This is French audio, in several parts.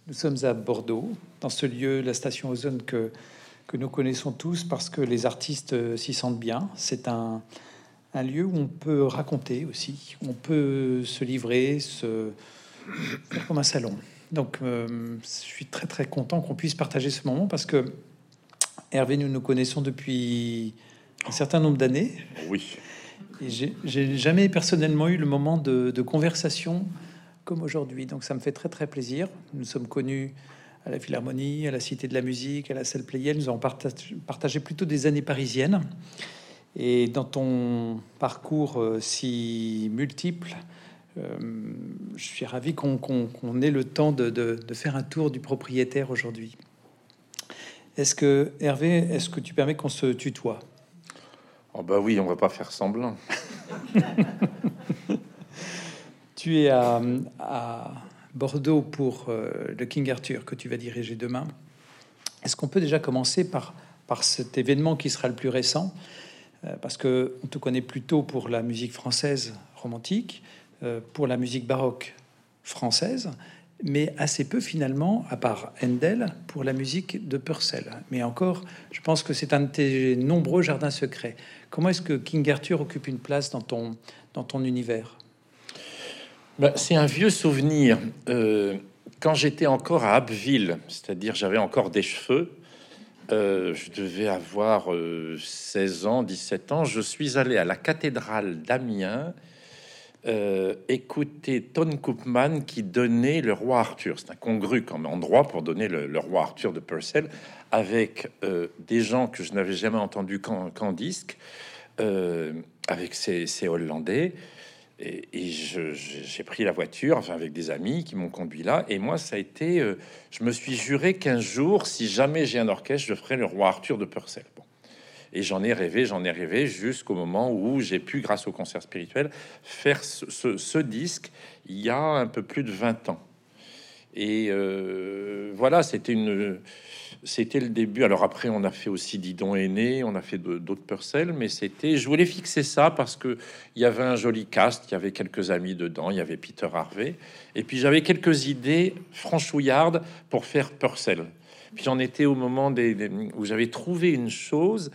Nous sommes à Bordeaux, dans ce lieu, la station Ozone que nous connaissons tous parce que les artistes s'y sentent bien. C'est un lieu où on peut raconter aussi, où on peut se livrer, se faire comme un salon. Donc, je suis très très content qu'on puisse partager ce moment parce que Hervé, nous nous connaissons depuis un certain nombre d'années. Oui. Et j'ai jamais personnellement eu le moment de conversation comme aujourd'hui. Donc ça me fait très très plaisir. Nous sommes connus à la Philharmonie, à la Cité de la Musique, à la Salle Pleyel. Nous avons partagé plutôt des années parisiennes. Et dans ton parcours si multiple, je suis ravi qu'on ait le temps de faire un tour du propriétaire aujourd'hui. Est-ce que, Hervé, est-ce que tu permets qu'on se tutoie? Oh bah oui, on va pas faire semblant. Tu es à Bordeaux pour le King Arthur que tu vas diriger demain. Est-ce qu'on peut déjà commencer par cet événement qui sera le plus récent? Parce que on te connaît plutôt pour la musique française romantique, pour la musique baroque française, mais assez peu finalement, à part Handel, pour la musique de Purcell. Mais encore, je pense que c'est un de tes nombreux jardins secrets. Comment est-ce que King Arthur occupe une place dans ton univers? Bah, c'est un vieux souvenir. Quand j'étais encore à Abbeville, c'est-à-dire j'avais encore des cheveux, je devais avoir 16 ans, 17 ans, je suis allé à la cathédrale d'Amiens écouter Ton Koopman qui donnait le roi Arthur. C'est un congru comme endroit pour donner le roi Arthur de Purcell avec des gens que je n'avais jamais entendu qu'en disque, avec ces Hollandais. Et j'ai pris la voiture, enfin avec des amis qui m'ont conduit là. Et moi, ça a été, je me suis juré qu'un jour, si jamais j'ai un orchestre, je ferai le roi Arthur de Purcell. Bon. Et j'en ai rêvé jusqu'au moment où j'ai pu, grâce au concert spirituel, faire ce disque il y a un peu plus de 20 ans. Et voilà, c'était le début. Alors après, on a fait aussi Didon Aîné, on a fait d'autres Purcell, mais je voulais fixer ça parce que il y avait un joli cast, il y avait quelques amis dedans, il y avait Peter Harvey, et puis j'avais quelques idées franchouillardes pour faire Purcell. Puis j'en étais au moment où j'avais trouvé une chose.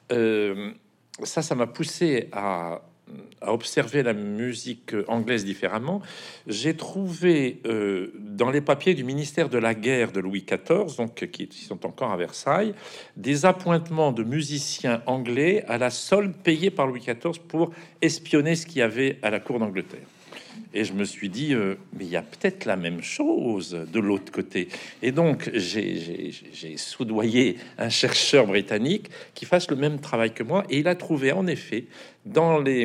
Ça m'a poussé à observer la musique anglaise différemment. J'ai trouvé dans les papiers du ministère de la Guerre de Louis XIV, donc qui sont encore à Versailles, des appointements de musiciens anglais à la solde payée par Louis XIV pour espionner ce qu'il y avait à la cour d'Angleterre. Et je me suis dit, mais il y a peut-être la même chose de l'autre côté. Et donc, j'ai soudoyé un chercheur britannique qui fasse le même travail que moi. Et il a trouvé, en effet, dans les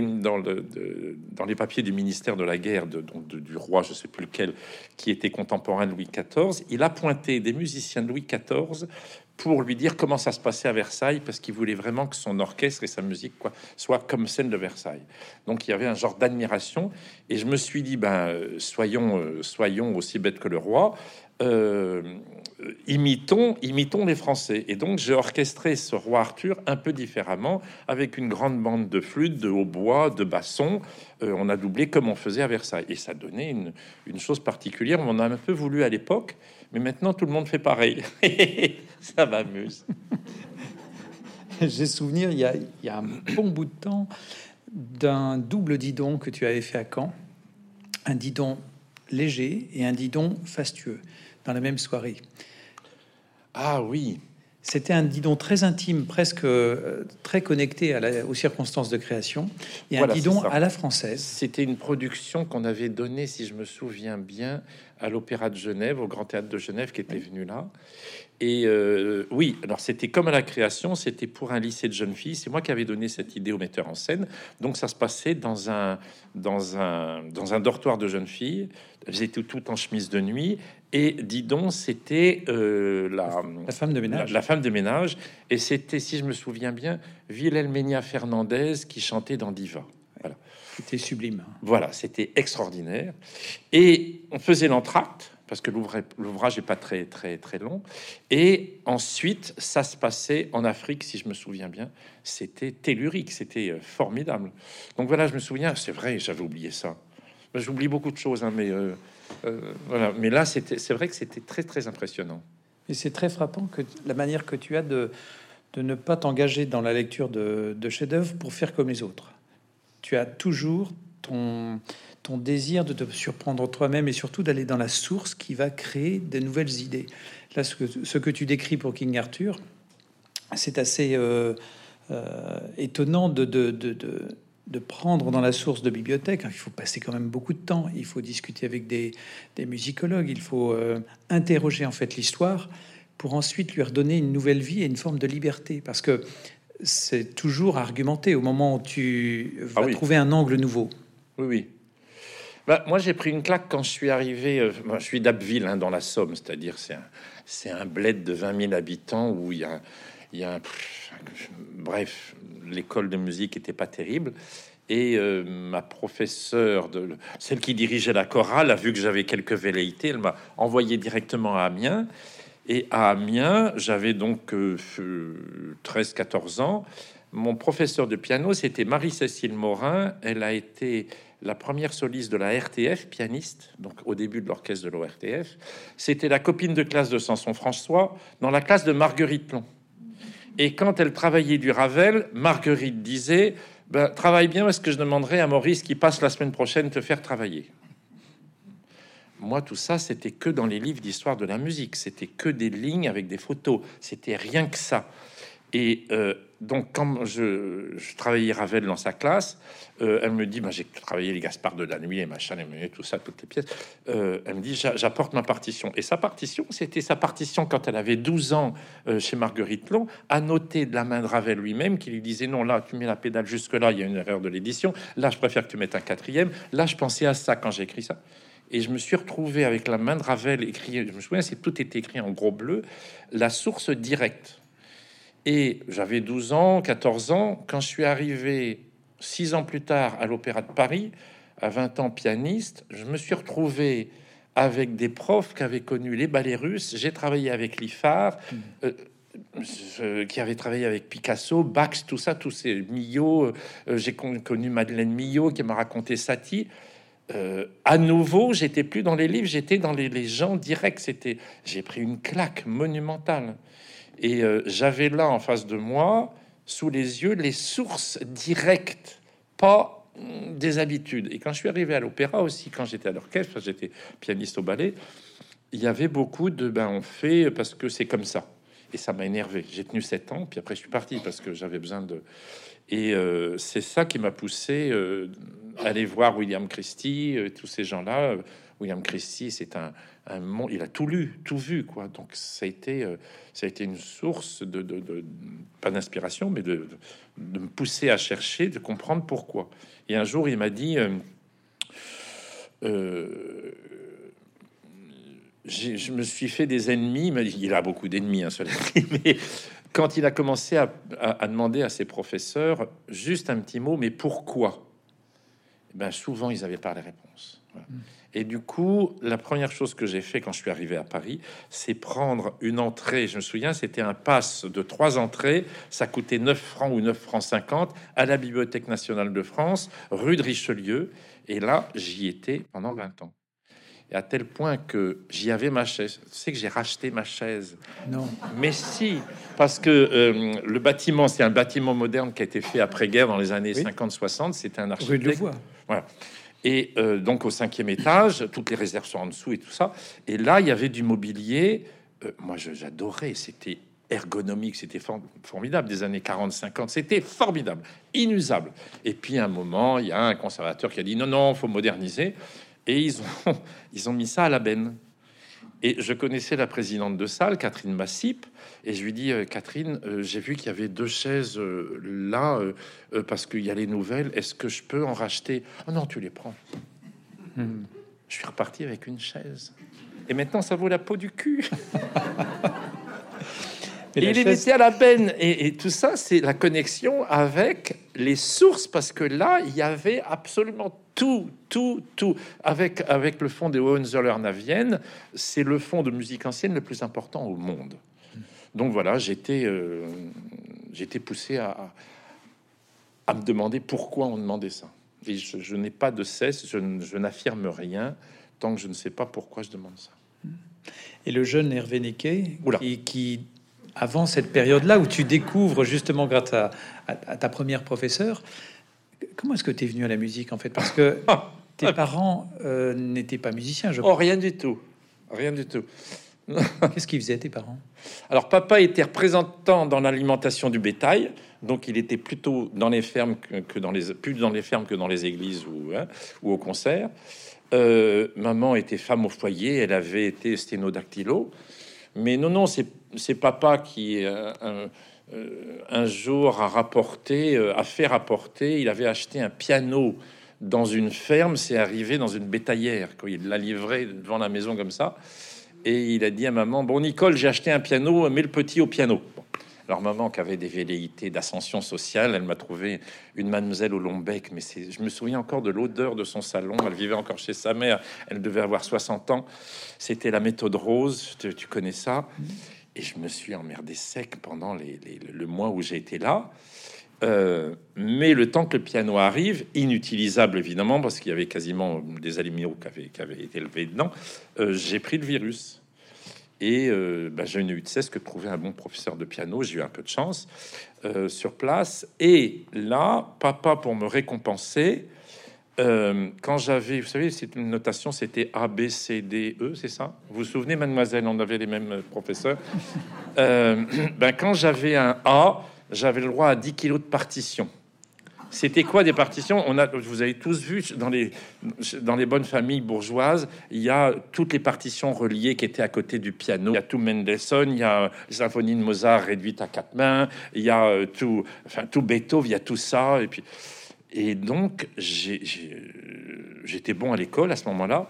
papiers du ministère de la Guerre, du roi, je sais plus lequel, qui était contemporain de Louis XIV, il a pointé des musiciens de Louis XIV pour lui dire comment ça se passait à Versailles, parce qu'il voulait vraiment que son orchestre et sa musique soient comme celle de Versailles. Donc il y avait un genre d'admiration, et je me suis dit, soyons aussi bêtes que le roi, imitons les Français. Et donc j'ai orchestré ce roi Arthur un peu différemment, avec une grande bande de flûtes, de hautbois, de bassons. On a doublé comme on faisait à Versailles, et ça donnait une chose particulière. On en a un peu voulu à l'époque, mais maintenant tout le monde fait pareil. Ça m'amuse. J'ai souvenir, il y a un bon bout de temps, d'un double didon que tu avais fait à Caen. Un didon léger et un didon fastueux dans la même soirée. Ah oui. C'était un didon très intime, presque très connecté aux circonstances de création, et Voilà, un didon c'est ça. à la française. C'était une production qu'on avait donnée, si je me souviens bien, à l'Opéra de Genève, au Grand Théâtre de Genève, qui était venu là. Et oui, alors c'était comme à la création, c'était pour un lycée de jeunes filles. C'est moi qui avais donné cette idée au metteur en scène. Donc ça se passait dans un dortoir de jeunes filles. Elles étaient toutes en chemise de nuit. Et dis donc, c'était La femme de ménage. La femme de ménage. Et c'était, si je me souviens bien, Wilhelmina Fernandez qui chantait dans Diva. Voilà. C'était sublime. Voilà, c'était extraordinaire. Et on faisait l'entracte, parce que l'ouvrage n'est pas très long. Et ensuite, ça se passait en Afrique, si je me souviens bien. C'était tellurique, c'était formidable. Donc voilà, je me souviens, c'est vrai, j'avais oublié ça. J'oublie beaucoup de choses, hein, mais Voilà. Mais là, c'est vrai que c'était très, très impressionnant. Et c'est très frappant que la manière que tu as de ne pas t'engager dans la lecture de chefs-d'œuvre pour faire comme les autres. Tu as toujours ton désir de te surprendre toi-même et surtout d'aller dans la source qui va créer de nouvelles idées. Là, ce que tu décris pour King Arthur, c'est assez étonnant de prendre dans la source de bibliothèque. Il faut passer quand même beaucoup de temps. Il faut discuter avec des musicologues. Il faut interroger en fait l'histoire pour ensuite lui redonner une nouvelle vie et une forme de liberté. Parce que c'est toujours argumenté au moment où tu vas Oui. trouver un angle nouveau. Oui, oui. Bah, moi, j'ai pris une claque quand je suis arrivé. Moi, je suis d'Abbeville, hein, dans la Somme, c'est-à-dire c'est un bled de 20 000 habitants où il y a bref, l'école de musique était pas terrible. Et ma professeure, celle qui dirigeait la chorale, a vu que j'avais quelques velléités. Elle m'a envoyé directement à Amiens. Et à Amiens, j'avais donc 13-14 ans. Mon professeur de piano, c'était Marie-Cécile Morin. Elle a été la première soliste de la RTF, pianiste, donc au début de l'orchestre de l'ORTF. C'était la copine de classe de Samson-François, dans la classe de Marguerite Long. Et quand elle travaillait du Ravel, Marguerite disait ben, travaille bien parce que je demanderai à Maurice qui passe la semaine prochaine te faire travailler. Moi, tout ça, c'était que dans les livres d'histoire de la musique. C'était que des lignes avec des photos. C'était rien que ça. Et donc, quand je travaillais Ravel dans sa classe, elle me dit, bah, j'ai travaillé les Gaspard de la nuit, et machin, et tout ça, toutes les pièces. Elle me dit, j'apporte ma partition. Et sa partition, c'était sa partition quand elle avait 12 ans chez Marguerite Long, annotée de la main de Ravel lui-même, qui lui disait, non, là, tu mets la pédale jusque-là, il y a une erreur de l'édition. Là, je préfère que tu mettes un quatrième. Là, je pensais à ça quand j'ai écrit ça. Et je me suis retrouvé avec la main de Ravel écrit, je me souviens, c'est tout était écrit en gros bleu, la source directe. Et j'avais 12 ans, 14 ans, quand je suis arrivé 6 ans plus tard à l'Opéra de Paris, à 20 ans pianiste, je me suis retrouvé avec des profs qui avaient connu les ballets russes. J'ai travaillé avec Liffard, qui avait travaillé avec Picasso, Bax, tout ça, tous ces Millot. J'ai connu Madeleine Millot qui m'a raconté Satie. À nouveau, j'étais plus dans les livres, j'étais dans les gens directs. J'ai pris une claque monumentale. Et j'avais là en face de moi, sous les yeux, les sources directes, pas des habitudes. Et quand je suis arrivé à l'opéra aussi, quand j'étais à l'orchestre, j'étais pianiste au ballet, il y avait beaucoup de ben on fait parce que c'est comme ça. Et ça m'a énervé. J'ai tenu 7 ans, puis après je suis parti parce que j'avais besoin de. Et c'est ça qui m'a poussé à aller voir William Christie, tous ces gens-là. William Christie, c'est un monde, il a tout lu, tout vu, quoi. Donc ça a été une source pas d'inspiration, mais de me pousser à chercher, de comprendre pourquoi. Et un jour, il m'a dit, je me suis fait des ennemis. Il m'a dit, il a beaucoup d'ennemis, hein, cela dit, mais quand il a commencé à demander à ses professeurs juste un petit mot, mais pourquoi? Eh ben, souvent, ils n'avaient pas les réponses. Voilà. Et du coup, la première chose que j'ai fait quand je suis arrivé à Paris, c'est prendre une entrée. Je me souviens, c'était un pass de 3 entrées. Ça coûtait 9 francs ou 9 francs 50 à la Bibliothèque nationale de France, rue de Richelieu. Et là, j'y étais pendant 20 ans. Et à tel point que j'y avais ma chaise. Tu sais que j'ai racheté ma chaise? Non. Mais si, parce que le bâtiment, c'est un bâtiment moderne qui a été fait après-guerre dans les années 50-60. C'était un architecte. Rue de Louvois. Voilà. Et donc au 5e étage, toutes les réserves sont en dessous et tout ça. Et là, il y avait du mobilier. Moi, j'adorais. C'était ergonomique, c'était formidable. Des années 40-50, c'était formidable, inusable. Et puis à un moment, il y a un conservateur qui a dit non, non, faut moderniser. Et ils ont mis ça à la benne. Et je connaissais la présidente de salle, Catherine Massip, et je lui dis, Catherine, j'ai vu qu'il y avait 2 chaises là, parce qu'il y a les nouvelles. Est-ce que je peux en racheter? Ah non, tu les prends. Je suis reparti avec une chaise. Et maintenant, ça vaut la peau du cul. Et il est laissé à la benne. Et tout ça, c'est la connexion avec les sources, parce que là, il y avait absolument tout. Avec le fonds des Hohenzollern à Vienne, c'est le fonds de musique ancienne le plus important au monde. Donc voilà, j'étais poussé à me demander pourquoi on demandait ça. Et je n'ai pas de cesse, je n'affirme rien. tant que je ne sais pas pourquoi je demande ça. Et le jeune Hervé Nequet, Oula. qui, avant cette période-là où tu découvres justement grâce à ta première professeure, comment est-ce que tu es venu à la musique en fait? Parce que tes parents n'étaient pas musiciens, je crois. Oh, rien du tout. Rien du tout. Qu'est-ce qu'ils faisaient tes parents? Alors, papa était représentant dans l'alimentation du bétail, donc il était plutôt dans les fermes que dans les plus dans les fermes que dans les églises ou au concert. Maman était femme au foyer, elle avait été sténodactylo, mais non, c'est papa qui un jour a fait rapporter. Il avait acheté un piano dans une ferme, c'est arrivé dans une bétaillère quand il l'a livré devant la maison comme ça. Et il a dit à maman, bon Nicole, j'ai acheté un piano, mets le petit au piano. Bon. Alors maman, qui avait des velléités d'ascension sociale, elle m'a trouvé une mademoiselle au long bec, mais je me souviens encore de l'odeur de son salon. Elle vivait encore chez sa mère, elle devait avoir 60 ans. C'était la méthode Rose, tu connais ça. Et je me suis emmerdé sec pendant le mois où j'ai été là. Mais le temps que le piano arrive, inutilisable évidemment, parce qu'il y avait quasiment des animaux qui avaient été élevés dedans, j'ai pris le virus. Et je n'ai eu de cesse que de trouver un bon professeur de piano. J'ai eu un peu de chance sur place. Et là, papa, pour me récompenser, quand j'avais, vous savez, c'est une notation, c'était A, B, C, D, E, c'est ça? Vous vous souvenez, mademoiselle, on avait les mêmes professeurs. Quand j'avais un A, j'avais le droit à 10 kilos de partition. C'était quoi des partitions? Vous avez tous vu dans les bonnes familles bourgeoises, il y a toutes les partitions reliées qui étaient à côté du piano. Il y a tout Mendelssohn, il y a les symphonies de Mozart réduites à 4 mains, il y a tout Beethoven, il y a tout ça. Et donc j'étais bon à l'école à ce moment-là.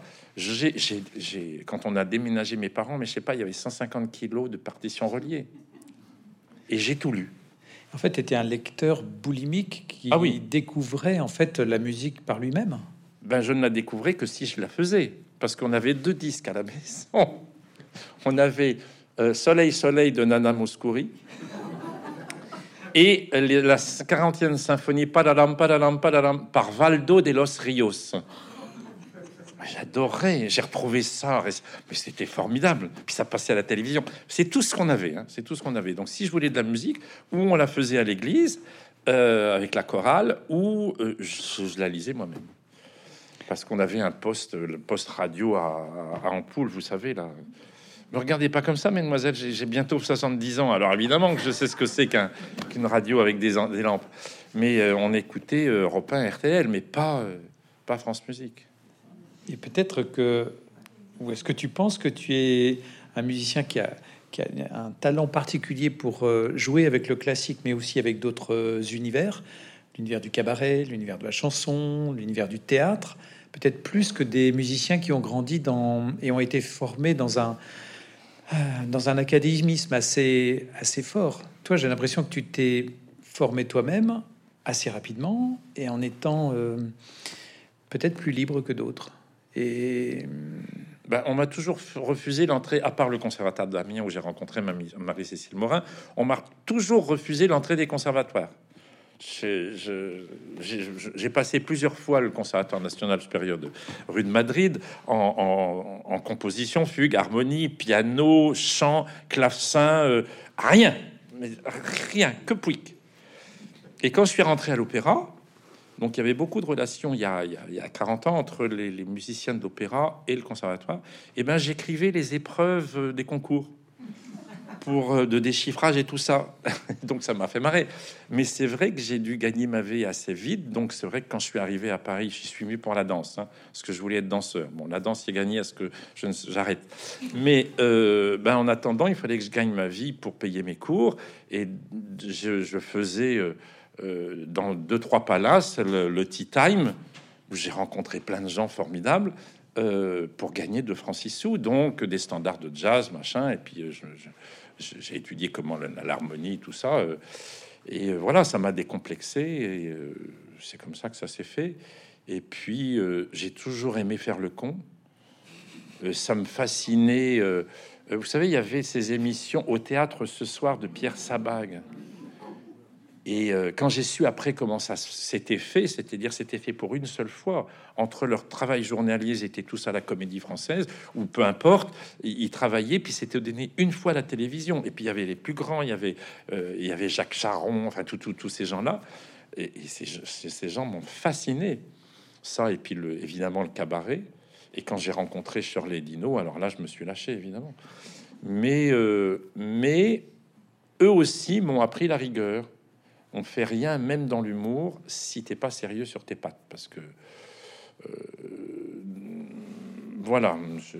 Quand on a déménagé mes parents, mais je sais pas, il y avait 150 kilos de partitions reliées. Et j'ai tout lu. En fait, tu étais un lecteur boulimique qui découvrait en fait la musique par lui-même. Je ne la découvrais que si je la faisais, parce qu'on avait 2 disques à la maison. On avait Soleil, Soleil de Nana Mouskouri et la 40e symphonie Padalam, Padalam, Padalam par Valdo de los Rios. J'adorais, j'ai retrouvé ça, mais c'était formidable. Puis ça passait à la télévision. C'est tout ce qu'on avait, hein. C'est tout ce qu'on avait. Donc si je voulais de la musique, ou on la faisait à l'église avec la chorale, ou je la lisais moi-même. Parce qu'on avait le poste radio à ampoule, vous savez là. Me regardez pas comme ça, mesdemoiselles. J'ai bientôt 70 ans. Alors évidemment que je sais ce que c'est qu'une radio avec des lampes. Mais on écoutait Europe 1, RTL, mais pas France Musique. Et peut-être ou est-ce que tu penses que tu es un musicien qui a un talent particulier pour jouer avec le classique, mais aussi avec d'autres univers, l'univers du cabaret, l'univers de la chanson, l'univers du théâtre, peut-être plus que des musiciens qui ont grandi et ont été formés dans un académisme assez fort. Toi, j'ai l'impression que tu t'es formé toi-même assez rapidement et en étant peut-être plus libre que d'autres. Et on m'a toujours refusé l'entrée, à part le conservatoire d'Amiens où j'ai rencontré Marie-Cécile Morin, on m'a toujours refusé l'entrée des conservatoires. J'ai passé plusieurs fois le Conservatoire national supérieur de rue de Madrid en composition, fugue, harmonie, piano, chant, clavecin, rien, que pouic. Et quand je suis rentré à l'opéra, donc il y avait beaucoup de relations il y a 40 ans entre les musiciens de l'opéra et le conservatoire. Et j'écrivais les épreuves des concours de déchiffrage et tout ça. Donc ça m'a fait marrer. Mais c'est vrai que j'ai dû gagner ma vie assez vite. Donc c'est vrai que quand je suis arrivé à Paris, j'y suis venu pour la danse, hein, parce que je voulais être danseur. Bon, la danse y gagné à ce que j'arrête. Mais en attendant, il fallait que je gagne ma vie pour payer mes cours. Et je faisais dans 2-3 palaces le tea time, où j'ai rencontré plein de gens formidables pour gagner 2 francs 6 sous, donc des standards de jazz, machin. Et puis j'ai étudié comment l'harmonie, tout ça. Et voilà, ça m'a décomplexé. Et c'est comme ça que ça s'est fait. Et puis, j'ai toujours aimé faire le con. Ça me fascinait. Vous savez, il y avait ces émissions au théâtre ce soir de Pierre Sabag. Quand j'ai su après comment ça s'était fait, c'est-à-dire c'était fait pour une seule fois, entre leur travail journalier, ils étaient tous à la Comédie Française, ou peu importe, ils travaillaient, puis c'était donné une fois à la télévision. Et puis il y avait les plus grands, il y avait Jacques Charon, enfin tous ces gens-là. Et ces gens m'ont fasciné. Ça, et puis évidemment le cabaret. Et quand j'ai rencontré Shirley Dino, alors là, je me suis lâché, évidemment. Mais eux aussi m'ont appris la rigueur. On fait rien, même dans l'humour, si t'es pas sérieux sur tes pattes, parce que voilà.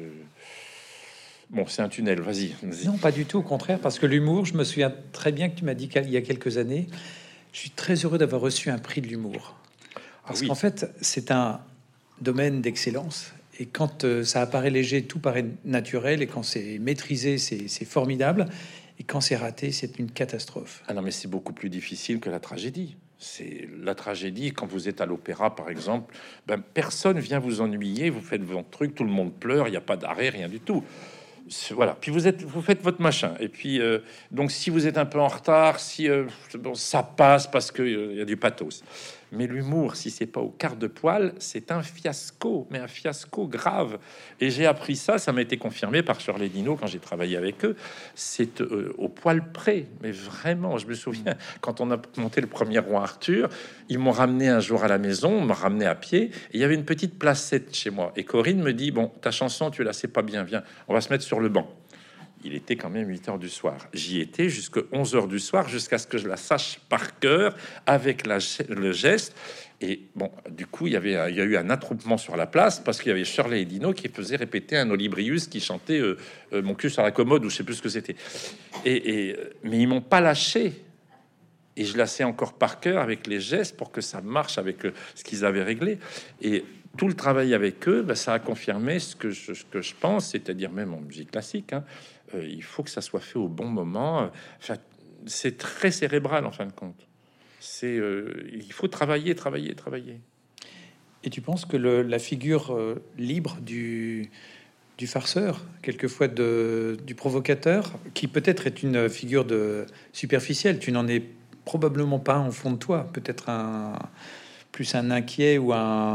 Bon, c'est un tunnel. Vas-y. Non, pas du tout, au contraire, parce que l'humour, je me souviens très bien que tu m'as dit qu'il y a quelques années, je suis très heureux d'avoir reçu un prix de l'humour, parce oui. qu'en fait, c'est un domaine d'excellence. Et quand ça apparaît léger, tout paraît naturel, et quand c'est maîtrisé, c'est formidable. Et quand c'est raté, c'est une catastrophe. Ah non, mais c'est beaucoup plus difficile que la tragédie. C'est la tragédie, quand vous êtes à l'opéra, par exemple, ben, personne vient vous ennuyer, vous faites votre truc, tout le monde pleure, il n'y a pas d'arrêt, rien du tout. Voilà, puis vous faites votre machin. Et puis, donc, si vous êtes un peu en retard, si bon, ça passe parce qu'il y a du pathos. Mais l'humour, si c'est pas au quart de poil, c'est un fiasco, mais un fiasco grave. Et j'ai appris ça, ça m'a été confirmé par Shirley Dino quand j'ai travaillé avec eux. C'est au poil près, mais vraiment, je me souviens, quand on a monté le premier Roi Arthur, ils m'ont ramené un jour à la maison, on m'a ramené à pied, et il y avait une petite placette chez moi. Et Corinne me dit, bon, ta chanson, tu la sais pas bien, viens, on va se mettre sur le banc. Il était quand même 8 heures du soir. J'y étais jusqu'à 11 heures du soir, jusqu'à ce que je la sache par cœur avec le geste. Et bon, du coup, il y a eu un attroupement sur la place parce qu'il y avait Shirley et Dino qui faisaient répéter un Olibrius qui chantait Mon cul sur la commode, ou je sais plus ce que c'était. Mais ils m'ont pas lâché. Et je la sais encore par cœur avec les gestes pour que ça marche avec ce qu'ils avaient réglé. Et tout le travail avec eux, ben, ça a confirmé ce que je pense, c'est-à-dire même en musique classique, hein, il faut que ça soit fait au bon moment. Enfin, c'est très cérébral en fin de compte. Il faut travailler. Et tu penses que la figure libre du farceur, quelquefois du provocateur, qui peut-être est une figure superficielle, tu n'en es probablement pas en fond de toi, peut-être plus un inquiet ou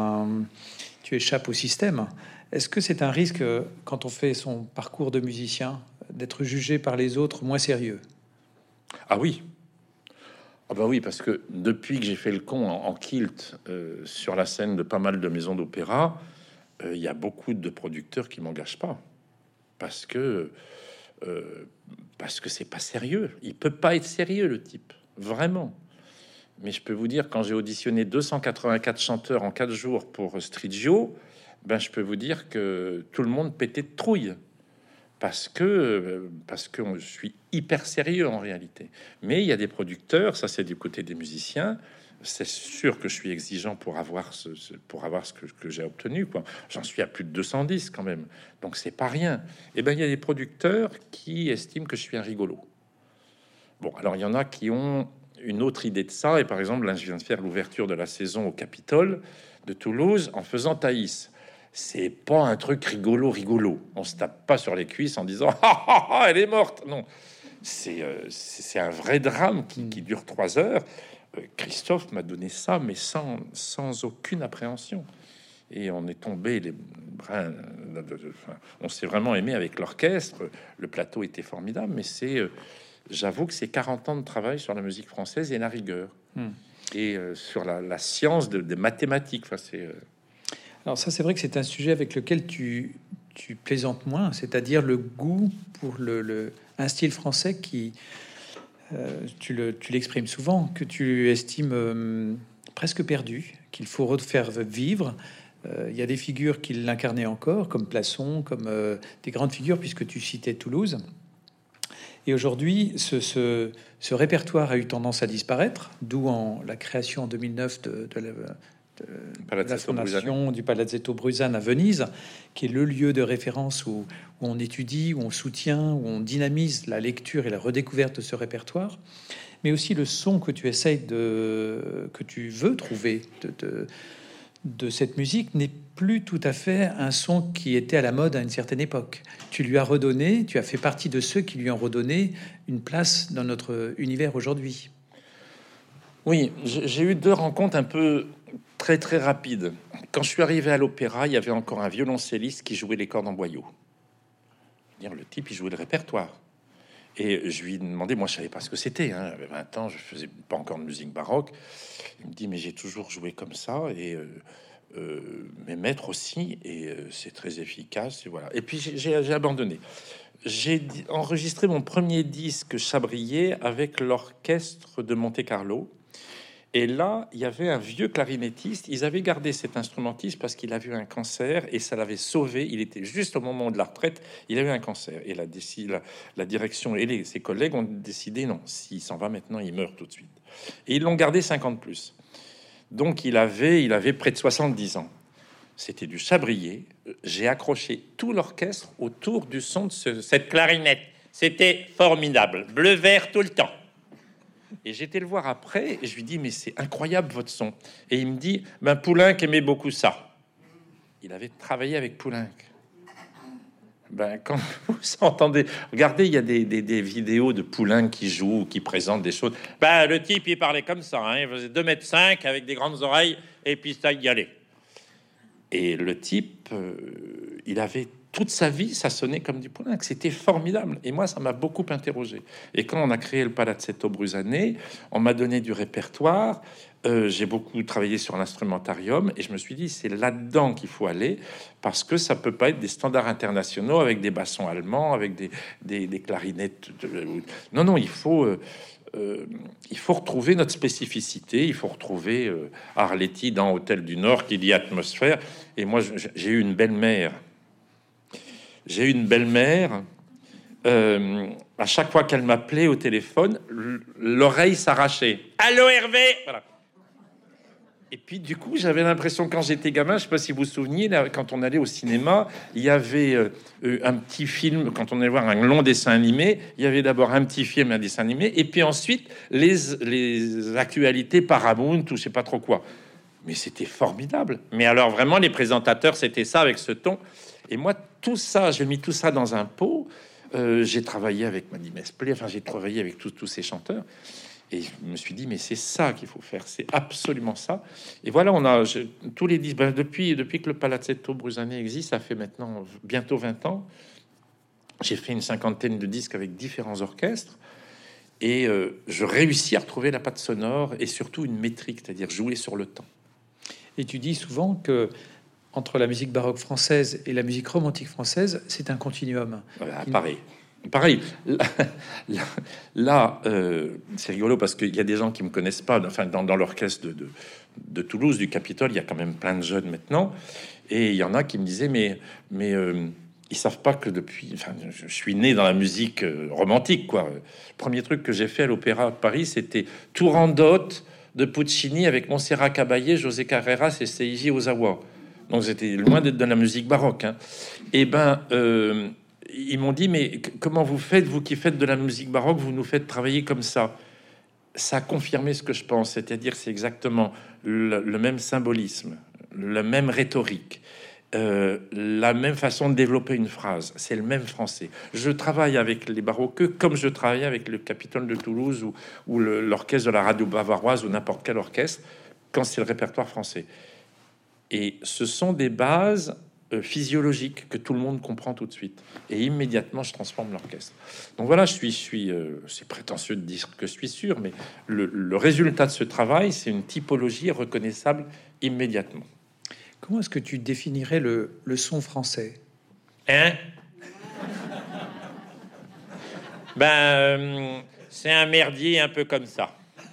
tu échappes au système. Est-ce que c'est un risque quand on fait son parcours de musicien d'être jugé par les autres moins sérieux? Ah oui. Ah bah oui, parce que depuis que j'ai fait le con en kilt sur la scène de pas mal de maisons d'opéra, il y a beaucoup de producteurs qui m'engagent pas parce que c'est pas sérieux. Il peut pas être sérieux, le type, vraiment. Mais je peux vous dire, quand j'ai auditionné 284 chanteurs en 4 jours pour Strigio, ben je peux vous dire que tout le monde pétait de trouille parce que je suis hyper sérieux en réalité. Mais il y a des producteurs, ça c'est du côté des musiciens. C'est sûr que je suis exigeant pour avoir ce que j'ai obtenu, quoi. J'en suis à plus de 210 quand même, donc c'est pas rien. Et ben il y a des producteurs qui estiment que je suis un rigolo. Bon, alors il y en a qui ont une autre idée de ça. Et par exemple, là, je viens de faire l'ouverture de la saison au Capitole de Toulouse en faisant Thaïs. C'est pas un truc rigolo. On se tape pas sur les cuisses en disant ah, elle est morte. Non, c'est un vrai drame qui dure 3 heures. Christophe m'a donné ça, mais sans aucune appréhension. Et on est tombé les brins. On s'est vraiment aimé avec l'orchestre. Le plateau était formidable, mais j'avoue que c'est 40 ans de travail sur la musique française et la rigueur. Et sur la science des mathématiques. Enfin, Alors ça, c'est vrai que c'est un sujet avec lequel tu plaisantes moins, c'est-à-dire le goût pour un style français qui, tu l'exprimes souvent, que tu estimes presque perdu, qu'il faut refaire vivre. Il y a des figures qui l'incarnaient encore, comme Plasson, comme des grandes figures, puisque tu citais Toulouse. Et aujourd'hui, ce répertoire a eu tendance à disparaître, d'où la création en 2009 de la fondation du Palazzetto Bruzane à Venise, qui est le lieu de référence où on étudie, où on soutient, où on dynamise la lecture et la redécouverte de ce répertoire, mais aussi le son que tu essayes que tu veux trouver de cette musique n'est plus tout à fait un son qui était à la mode à une certaine époque. Tu lui as redonné, tu as fait partie de ceux qui lui ont redonné une place dans notre univers aujourd'hui. Oui, j'ai eu deux rencontres un peu très très rapides. Quand je suis arrivé à l'opéra, il y avait encore un violoncelliste qui jouait les cordes en boyau. Dire le type, il jouait le répertoire. Et je lui ai demandé, moi je savais pas ce que c'était, hein, j'avais 20 ans, je faisais pas encore de musique baroque. Il me dit, mais j'ai toujours joué comme ça, et mes maîtres aussi, et c'est très efficace, et voilà. Et puis j'ai abandonné. Enregistré mon premier disque Chabrier avec l'orchestre de Monte-Carlo. Et là, il y avait un vieux clarinettiste. Ils avaient gardé cet instrumentiste parce qu'il avait eu un cancer et ça l'avait sauvé. Il était juste au moment de la retraite. Il avait eu un cancer. Et la direction et ses collègues ont décidé non, s'il s'en va maintenant, il meurt tout de suite. Et ils l'ont gardé 50 plus. Donc il avait près de 70 ans. C'était du Chabrier. J'ai accroché tout l'orchestre autour du son de cette clarinette. C'était formidable. Bleu-vert tout le temps. Et j'étais le voir après, et je lui dis, mais c'est incroyable votre son. Et il me dit, ben Poulenc aimait beaucoup ça. Il avait travaillé avec Poulenc. Ben, quand vous entendez, regardez, il y a des vidéos de Poulenc qui joue, qui présente des choses. Ben, le type, il parlait comme ça, hein, il faisait 2,5 m avec des grandes oreilles, et puis ça y allait. Et le type, il avait toute sa vie, ça sonnait comme du Poulenc. C'était formidable. Et moi, ça m'a beaucoup interrogé. Et quand on a créé le Palazzetto Bruzane, on m'a donné du répertoire. J'ai beaucoup travaillé sur l'instrumentarium et je me suis dit, c'est là-dedans qu'il faut aller parce que ça peut pas être des standards internationaux avec des bassons allemands, avec des clarinettes. Non, non, il faut retrouver notre spécificité. Il faut retrouver Arletty dans Hôtel du Nord qui dit atmosphère. Et moi, j'ai eu une belle-mère. J'ai eu une belle-mère. À chaque fois qu'elle m'appelait au téléphone, l'oreille s'arrachait. Allô Hervé, voilà. Et puis du coup, j'avais l'impression quand j'étais gamin, je sais pas si vous vous souvenez, là, quand on allait au cinéma, il y avait un petit film. Quand on allait voir un long dessin animé, il y avait d'abord un petit film, un dessin animé, et puis ensuite les actualités Paramount ou je sais pas trop quoi. Mais c'était formidable. Mais alors vraiment, les présentateurs, c'était ça avec ce ton. Et moi, tout ça, j'ai mis tout ça dans un pot. J'ai travaillé avec Maddy Mesplé, enfin, j'ai travaillé avec tous ces chanteurs. Et je me suis dit, mais c'est ça qu'il faut faire, c'est absolument ça. Et voilà, tous les disques, depuis que le Palazzetto Bruzane existe, ça fait maintenant bientôt 20 ans, j'ai fait une 50aine de disques avec différents orchestres. Et je réussis à retrouver la patte sonore et surtout une métrique, c'est-à-dire jouer sur le temps. Et tu dis souvent que entre la musique baroque française et la musique romantique française, c'est un continuum. Voilà, pareil. Là, c'est rigolo parce qu'il y a des gens qui me connaissent pas. Enfin, dans l'orchestre de Toulouse, du Capitole, il y a quand même plein de jeunes maintenant. Et il y en a qui me disaient, mais ils savent pas que depuis... Enfin, je suis né dans la musique romantique, quoi. Le premier truc que j'ai fait à l'Opéra de Paris, c'était Turandot de Puccini avec Montserrat Caballé, José Carreras et Seiji Ozawa. Donc c'était loin d'être de la musique baroque. Hein. Et ben, ils m'ont dit, mais comment vous faites, vous qui faites de la musique baroque, vous nous faites travailler comme ça? Ça a confirmé ce que je pense, c'est-à-dire c'est exactement le même symbolisme, la même rhétorique, la même façon de développer une phrase. C'est le même français. Je travaille avec les baroqueux comme je travaille avec le Capitole de Toulouse ou l'orchestre de la radio bavaroise ou n'importe quel orchestre quand c'est le répertoire français. Et ce sont des bases physiologiques que tout le monde comprend tout de suite. Et immédiatement, je transforme l'orchestre. Donc voilà, c'est prétentieux de dire que je suis sûr, mais le résultat de ce travail, c'est une typologie reconnaissable immédiatement. Comment est-ce que tu définirais le son français? Hein? C'est un merdier un peu comme ça.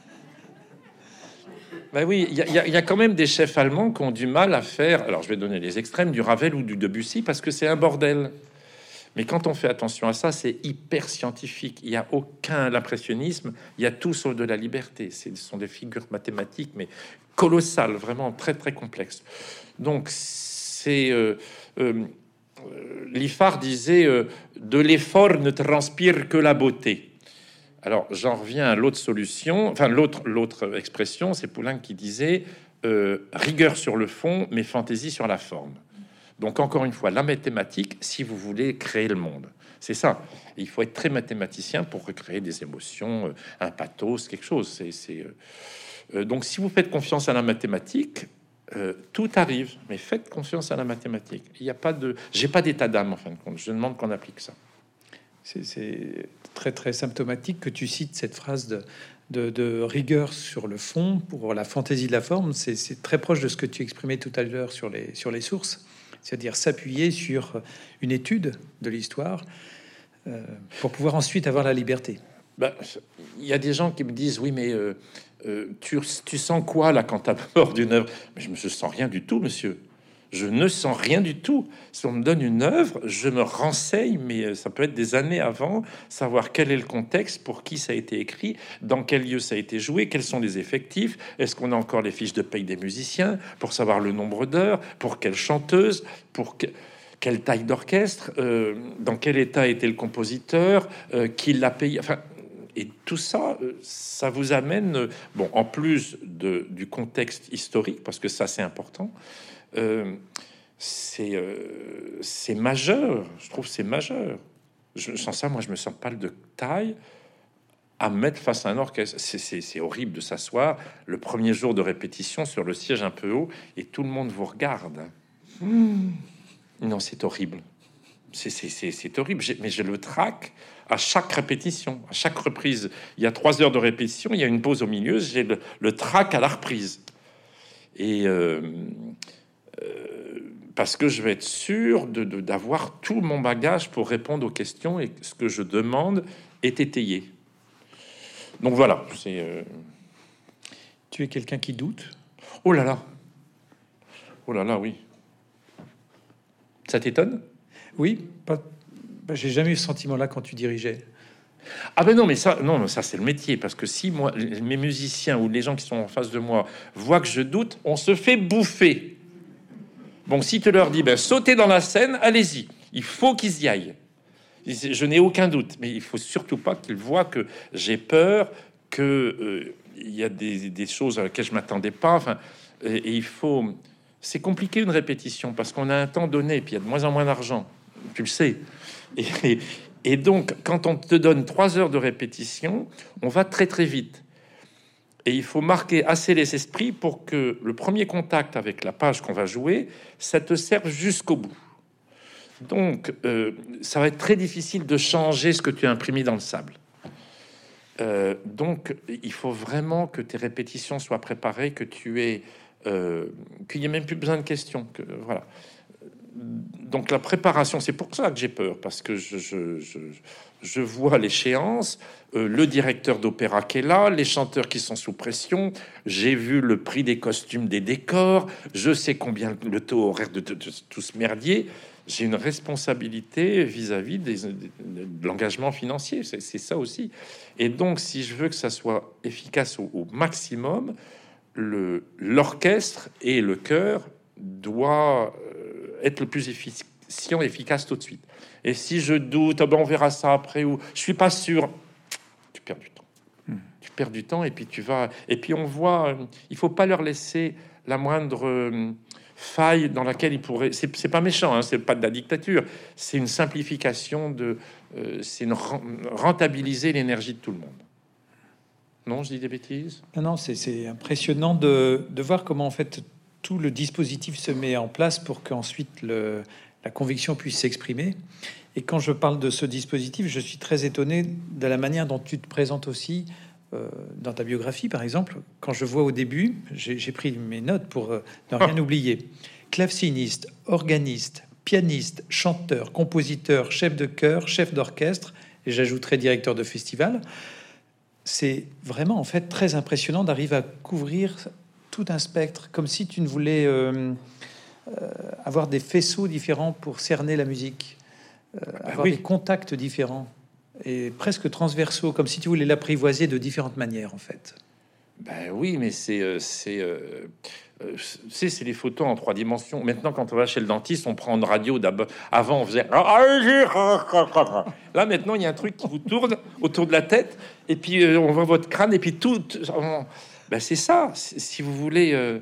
Ben oui, il y a quand même des chefs allemands qui ont du mal à faire. Alors, je vais donner les extrêmes du Ravel ou du Debussy parce que c'est un bordel. Mais quand on fait attention à ça, c'est hyper scientifique. Il y a aucun l'impressionnisme. Il y a tout sauf de la liberté. Ce sont des figures mathématiques, mais colossales, vraiment très très complexes. Donc, Liffard disait de l'effort ne transpire que la beauté. Alors, j'en reviens à l'autre solution, enfin l'autre expression, c'est Poulenc qui disait rigueur sur le fond, mais fantaisie sur la forme. Donc, encore une fois, la mathématique, si vous voulez créer le monde, c'est ça. Il faut être très mathématicien pour recréer des émotions, un pathos, quelque chose. Donc, si vous faites confiance à la mathématique, tout arrive. Mais faites confiance à la mathématique. Il n'y a pas de, j'ai pas d'état d'âme en fin de compte. Je demande qu'on applique ça. C'est très très symptomatique que tu cites cette phrase de rigueur sur le fond pour la fantaisie de la forme. C'est très proche de ce que tu exprimais tout à l'heure sur les sources, c'est-à-dire s'appuyer sur une étude de l'histoire pour pouvoir ensuite avoir la liberté. Ben, il y a des gens qui me disent oui, mais tu sens quoi là quand tu abordes une œuvre? Mais je ne sens rien du tout, monsieur. Je ne sens rien du tout. Si on me donne une œuvre, je me renseigne, mais ça peut être des années avant, savoir quel est le contexte, pour qui ça a été écrit, dans quel lieu ça a été joué, quels sont les effectifs, est-ce qu'on a encore les fiches de paye des musiciens, pour savoir le nombre d'heures, pour quelle chanteuse, quelle taille d'orchestre, dans quel état était le compositeur, qui l'a payé. Enfin, et tout ça, ça vous amène, bon, en plus du contexte historique, parce que ça c'est important. C'est majeur, je trouve c'est majeur. Sans ça, moi, je me sens pas de taille à mettre face à un orchestre. C'est horrible de s'asseoir le premier jour de répétition sur le siège un peu haut et tout le monde vous regarde. Non, c'est horrible. C'est horrible. Mais je le traque à chaque répétition, à chaque reprise. Il y a 3 heures de répétition, il y a une pause au milieu, j'ai le trac à la reprise. Et parce que je vais être sûr d'avoir tout mon bagage pour répondre aux questions et ce que je demande est étayé. Donc voilà, Tu es quelqu'un qui doute? Oh là là. Oh là là, oui. Ça t'étonne? Oui, j'ai jamais eu ce sentiment-là quand tu dirigeais. Ah ben non, mais ça, non, ça c'est le métier. Parce que si moi, mes musiciens ou les gens qui sont en face de moi voient que je doute, on se fait bouffer. Bon, si tu leur dis, ben, sautez dans la scène, allez-y. Il faut qu'ils y aillent. Je n'ai aucun doute, mais il faut surtout pas qu'ils voient que j'ai peur, que il y a des choses à laquelle je m'attendais pas. Enfin, et il faut. C'est compliqué une répétition parce qu'on a un temps donné, et puis il y a de moins en moins d'argent. Tu le sais. Et donc, quand on te donne 3 heures de répétition, on va très très vite. Et il faut marquer assez les esprits pour que le premier contact avec la page qu'on va jouer, ça te serve jusqu'au bout. Donc, ça va être très difficile de changer ce que tu as imprimé dans le sable. Donc, il faut vraiment que tes répétitions soient préparées, que tu aies, qu'il n'y ait même plus besoin de questions. Voilà. Donc, la préparation, c'est pour ça que j'ai peur, parce que je vois l'échéance, le directeur d'opéra qui est là, les chanteurs qui sont sous pression, j'ai vu le prix des costumes, des décors, je sais combien le taux horaire de tout ce merdier. J'ai une responsabilité vis-à-vis de l'engagement financier, c'est ça aussi. Et donc, si je veux que ça soit efficace au maximum, l'orchestre et le chœur doivent être le plus efficient, efficace tout de suite. Et si je doute, oh ben on verra ça après, ou je suis pas sûr, tu perds du temps. Tu perds du temps et puis tu vas. Et puis on voit, il faut pas leur laisser la moindre faille dans laquelle ils pourraient. C'est pas méchant, hein, c'est pas de la dictature, c'est une simplification c'est rentabiliser l'énergie de tout le monde. Non, je dis des bêtises. Non, c'est impressionnant de voir comment en fait tout le dispositif se met en place pour qu'ensuite la conviction puisse s'exprimer. Et quand je parle de ce dispositif, je suis très étonné de la manière dont tu te présentes aussi dans ta biographie, par exemple. Quand je vois au début, j'ai pris mes notes pour ne rien oublier. Claveciniste, organiste, pianiste, chanteur, compositeur, chef de chœur, chef d'orchestre, et j'ajouterai directeur de festival. C'est vraiment en fait très impressionnant d'arriver à couvrir tout un spectre, comme si tu ne voulais avoir des faisceaux différents pour cerner la musique, avoir des contacts différents et presque transversaux, comme si tu voulais l'apprivoiser de différentes manières en fait. Ben oui, mais c'est les photos en 3 dimensions. Maintenant, quand on va chez le dentiste, on prend une radio d'abord. Avant, on faisait. Là, maintenant, il y a un truc qui vous tourne autour de la tête, et puis on voit votre crâne, et puis tout. Ben, c'est ça. Si vous voulez.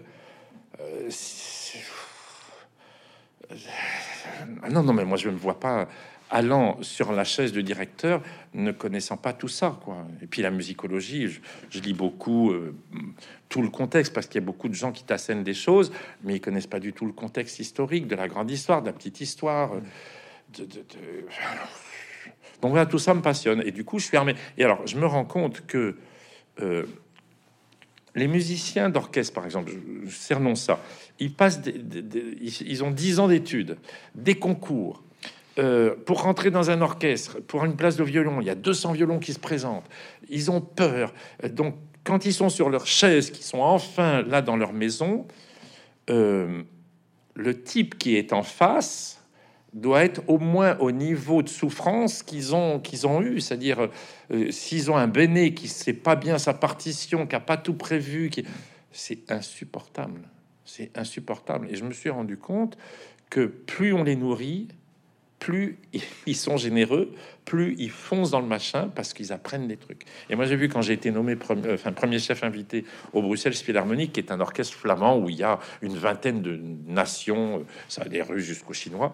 Non, mais moi, je ne me vois pas allant sur la chaise de directeur, ne connaissant pas tout ça, quoi. Et puis la musicologie, je lis beaucoup tout le contexte, parce qu'il y a beaucoup de gens qui t'assènent des choses, mais ils connaissent pas du tout le contexte historique de la grande histoire, de la petite histoire. Donc voilà, tout ça me passionne. Et du coup, je suis armé. Et alors, je me rends compte que les musiciens d'orchestre, par exemple, cernons ça, ils passent, ils ont 10 ans d'études, des concours. Pour rentrer dans un orchestre, pour une place de violon, il y a 200 violons qui se présentent. Ils ont peur. Donc, quand ils sont sur leur chaise, qui sont enfin là dans leur maison, le type qui est en face doit être au moins au niveau de souffrance qu'ils ont eu. C'est-à-dire, s'ils ont un béné qui sait pas bien sa partition, qui a pas tout prévu, c'est insupportable. C'est insupportable. Et je me suis rendu compte que plus on les nourrit, plus ils sont généreux, plus ils foncent dans le machin parce qu'ils apprennent des trucs. Et moi, j'ai vu quand j'ai été nommé premier chef invité au Bruxelles Philharmonique, qui est un orchestre flamand où il y a une vingtaine de nations, ça a des Russes jusqu'aux Chinois.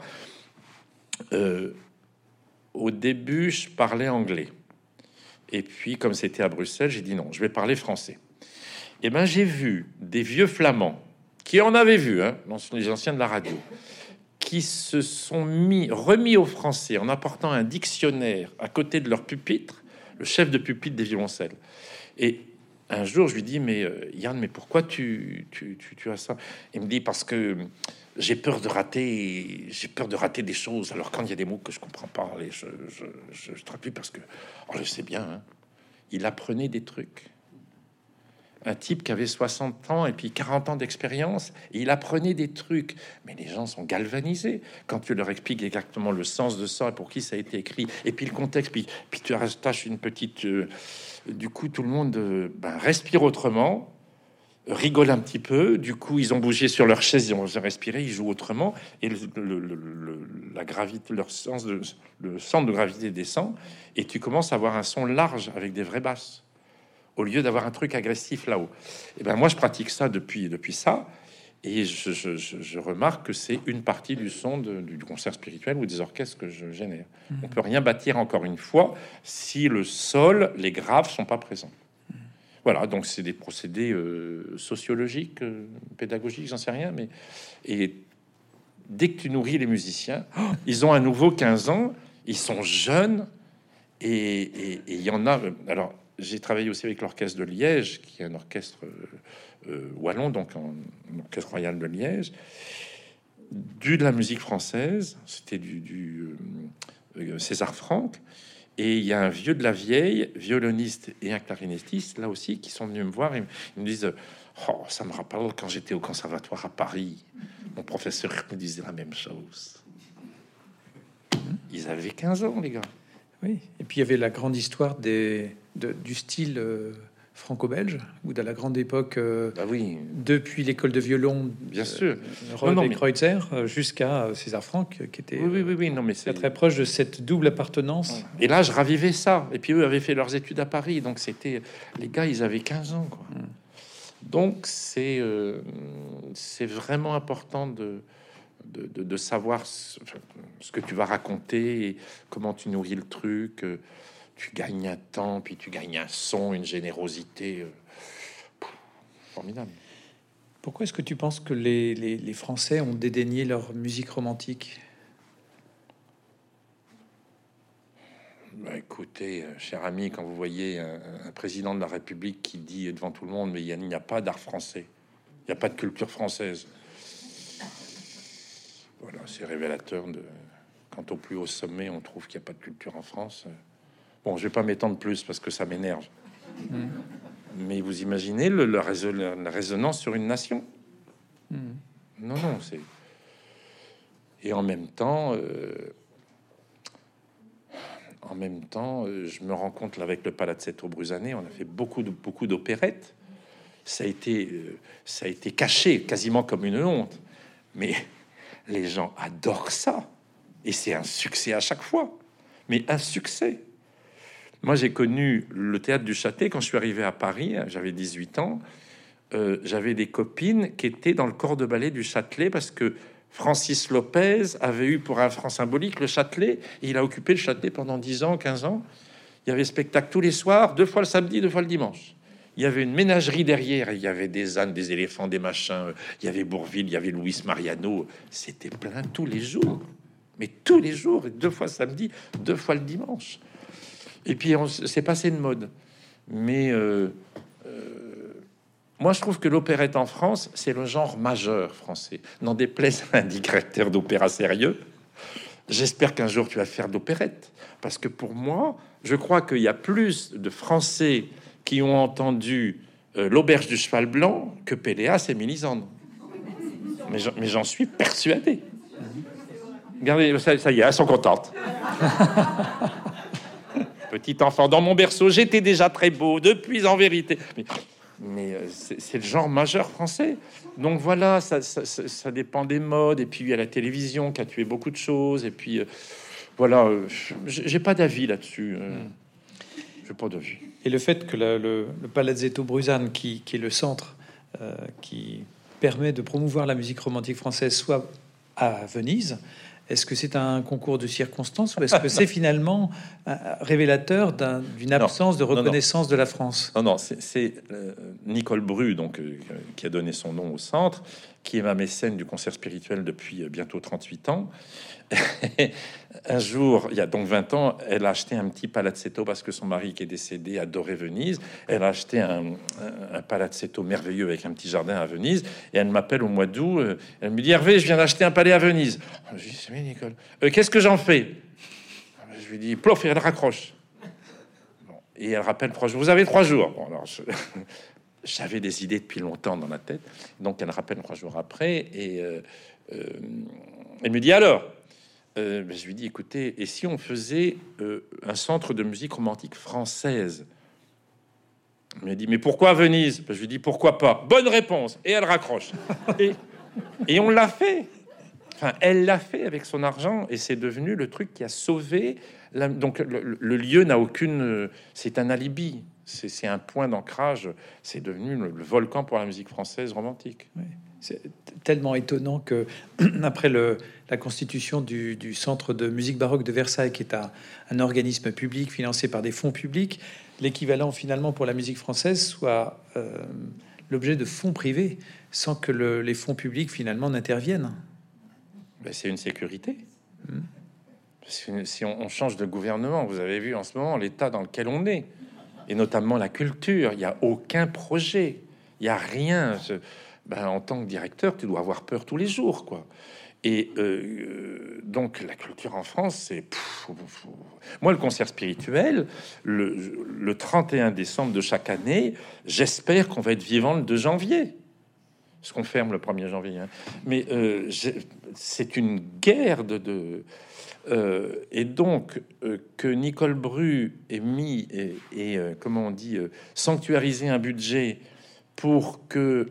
Au début, je parlais anglais. Et puis, comme c'était à Bruxelles, j'ai dit non, je vais parler français. Et ben, j'ai vu des vieux flamands qui en avaient vu, hein, les anciens de la radio, qui se sont remis au français en apportant un dictionnaire à côté de leur pupitre, le chef de pupitre des violoncelles. Et un jour, je lui dis, mais Yann, mais pourquoi tu as ça? Il me dit, parce que j'ai peur de rater des choses. Alors quand il y a des mots que je comprends pas, je traduis parce que, je sais bien, hein, il apprenait des trucs. Un type qui avait 60 ans et puis 40 ans d'expérience, et il apprenait des trucs. Mais les gens sont galvanisés quand tu leur expliques exactement le sens de ça, pour qui ça a été écrit, et puis le contexte, puis tu attaches une petite... du coup, tout le monde respire autrement, rigole un petit peu. Du coup, ils ont bougé sur leur chaise, ils ont respiré, ils jouent autrement, et la gravité, le centre de gravité descend, et tu commences à avoir un son large avec des vraies basses, au lieu d'avoir un truc agressif là-haut. Et ben moi, je pratique ça depuis ça, et je remarque que c'est une partie du son du concert spirituel ou des orchestres que je génère. On peut rien bâtir, encore une fois, si le sol, les graves sont pas présents. Voilà, donc c'est des procédés sociologiques, pédagogiques, j'en sais rien, mais et dès que tu nourris les musiciens, ils ont à nouveau 15 ans, ils sont jeunes, et il y en a... Alors, j'ai travaillé aussi avec l'orchestre de Liège, qui est un orchestre wallon, donc un orchestre royal de Liège, de la musique française. C'était du César Franck. Et il y a un vieux de la vieille, violoniste et un clarinettiste, là aussi, qui sont venus me voir et ils me disent, oh, ça me rappelle quand j'étais au conservatoire à Paris. Mon professeur me disait la même chose. Ils avaient 15 ans, les gars. Oui, et puis il y avait la grande histoire du style franco-belge, ou de la grande époque, oui, depuis l'école de violon, bien sûr, René Kreutzer, jusqu'à César Franck, qui était oui, non, mais c'est très proche de cette double appartenance. Et là, je ravivais ça. Et puis eux avaient fait leurs études à Paris, donc c'était les gars, ils avaient 15 ans, quoi. Donc c'est vraiment important de savoir ce que tu vas raconter et comment tu nourris le truc. Tu gagnes un temps, puis tu gagnes un son, une générosité formidable. Pourquoi est-ce que tu penses que les Français ont dédaigné leur musique romantique? Écoutez, cher ami, quand vous voyez un président de la République qui dit devant tout le monde, mais il n'y a pas d'art français, il n'y a pas de culture française. Voilà, c'est révélateur de quand au plus haut sommet, on trouve qu'il n'y a pas de culture en France. Bon, je vais pas m'étendre plus parce que ça m'énerve. Mais vous imaginez la résonance sur une nation? Non, c'est... Et en même temps, je me rends compte là, avec le Palazzetto Bruzane, on a fait beaucoup d'opérettes. Ça a été caché quasiment comme une honte. Mais les gens adorent ça. Et c'est un succès à chaque fois. Mais un succès. Moi, j'ai connu le théâtre du Châtelet quand je suis arrivé à Paris. J'avais 18 ans. J'avais des copines qui étaient dans le corps de ballet du Châtelet parce que Francis Lopez avait eu pour un franc symbolique le Châtelet. Et il a occupé le Châtelet pendant 10 ans, 15 ans. Il y avait spectacle tous les soirs, 2 fois le samedi, 2 fois le dimanche. Il y avait une ménagerie derrière. Il y avait des ânes, des éléphants, des machins. Il y avait Bourvil, il y avait Luis Mariano. C'était plein tous les jours. Mais tous les jours, 2 fois le samedi, 2 fois le dimanche. Et puis, c'est passé de mode. Mais moi, je trouve que l'opérette en France, c'est le genre majeur français. N'en déplaise à un directeur d'opéra sérieux. J'espère qu'un jour, tu vas faire de l'opérette. Parce que pour moi, je crois qu'il y a plus de Français qui ont entendu l'Auberge du Cheval Blanc que Péléas et Mélisande. Mais j'en suis persuadé. Regardez, ça y est, elles sont contentes. Petit enfant dans mon berceau, j'étais déjà très beau depuis en vérité. Mais c'est le genre majeur français. Donc voilà, ça dépend des modes. Et puis il y a la télévision qui a tué beaucoup de choses. Et puis voilà, j'ai pas d'avis là-dessus. J'ai pas d'avis. Et le fait que le Palazzetto Bruzane, qui est le centre qui permet de promouvoir la musique romantique française, soit à Venise, est-ce que c'est un concours de circonstances ou est-ce que c'est finalement révélateur d'une absence de reconnaissance de la France? Non, c'est Nicole Bru, donc, qui a donné son nom au centre, qui est ma mécène du concert spirituel depuis bientôt 38 ans. Un jour, il y a donc 20 ans, elle a acheté un petit palazzetto parce que son mari qui est décédé adorait Venise. Elle a acheté un palazzetto merveilleux avec un petit jardin à Venise. Et elle m'appelle au mois d'août. Elle me dit: Hervé, je viens d'acheter un palais à Venise. Je lui dis: c'est bien, Nicole. Qu'est-ce que j'en fais? Je lui dis: plof, et elle raccroche. Bon, et elle rappelle 3 jours. Vous avez 3 jours. Bon, alors j'avais des idées depuis longtemps dans la tête. Donc elle rappelle 3 jours après. Et elle me dit: alors, je lui dis: écoutez, et si on faisait un centre de musique romantique française? Elle me dit: mais pourquoi Venise? Je lui dis: pourquoi pas? Bonne réponse. Et elle raccroche. Et on l'a fait. Enfin, elle l'a fait avec son argent et c'est devenu le truc qui a sauvé. Donc le lieu n'a aucune. C'est un alibi. C'est un point d'ancrage. C'est devenu le volcan pour la musique française romantique. Oui. C'est tellement étonnant que après la constitution du Centre de musique baroque de Versailles, qui est un organisme public financé par des fonds publics, l'équivalent finalement pour la musique française soit l'objet de fonds privés, sans que les fonds publics finalement n'interviennent. Ben, c'est une sécurité. Parce que si on change de gouvernement, vous avez vu en ce moment l'état dans lequel on est, et notamment la culture, il n'y a aucun projet, il n'y a rien. Ben, en tant que directeur, tu dois avoir peur tous les jours, quoi. Et donc la culture en France, c'est... Moi, le concert spirituel, le 31 décembre de chaque année, j'espère qu'on va être vivant le 2 janvier. Parce qu'on ferme le 1er janvier. Hein. Mais c'est une guerre et donc que Nicole Bru ait mis et comment on dit, sanctuariser un budget pour que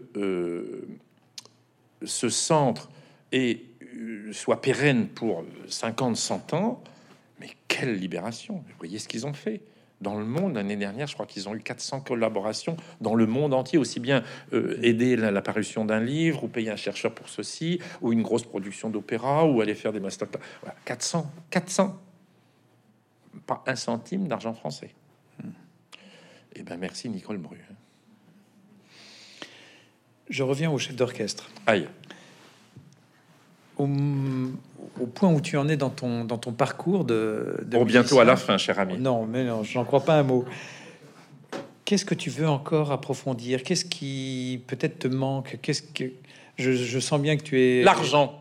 ce centre soit pérenne pour 50, 100 ans, mais quelle libération! Vous voyez ce qu'ils ont fait dans le monde l'année dernière. Je crois qu'ils ont eu 400 collaborations dans le monde entier, aussi bien aider la parution d'un livre, ou payer un chercheur pour ceci, ou une grosse production d'opéra, ou aller faire des masterclass. Voilà, 400, pas un centime d'argent français. Et ben merci Nicole Bru. Je reviens au chef d'orchestre. Aïe. Au point où tu en es dans ton parcours de bientôt à la fin, cher ami. Non, mais non, j'en crois pas un mot. Qu'est-ce que tu veux encore approfondir? Qu'est-ce qui peut-être te manque? Qu'est-ce que je sens bien que tu es... L'argent.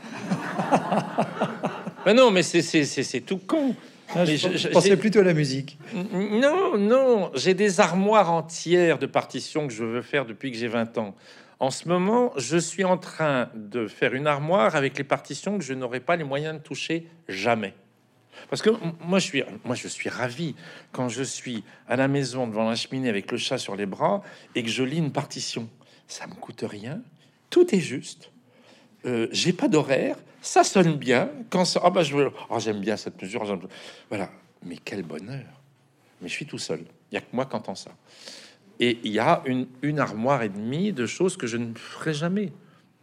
Mais non, mais c'est tout con. Je pensais plutôt à la musique. Non, j'ai des armoires entières de partitions que je veux faire depuis que j'ai 20 ans. En ce moment, je suis en train de faire une armoire avec les partitions que je n'aurai pas les moyens de toucher jamais. Parce que moi, je suis ravi quand je suis à la maison devant la cheminée avec le chat sur les bras et que je lis une partition. Ça me coûte rien, tout est juste. J'ai pas d'horaire, ça sonne bien. Quand ça, j'aime bien cette mesure. Voilà, mais quel bonheur. Mais je suis tout seul. Il y a que moi qui entends ça. Et il y a une armoire et demie de choses que je ne ferai jamais.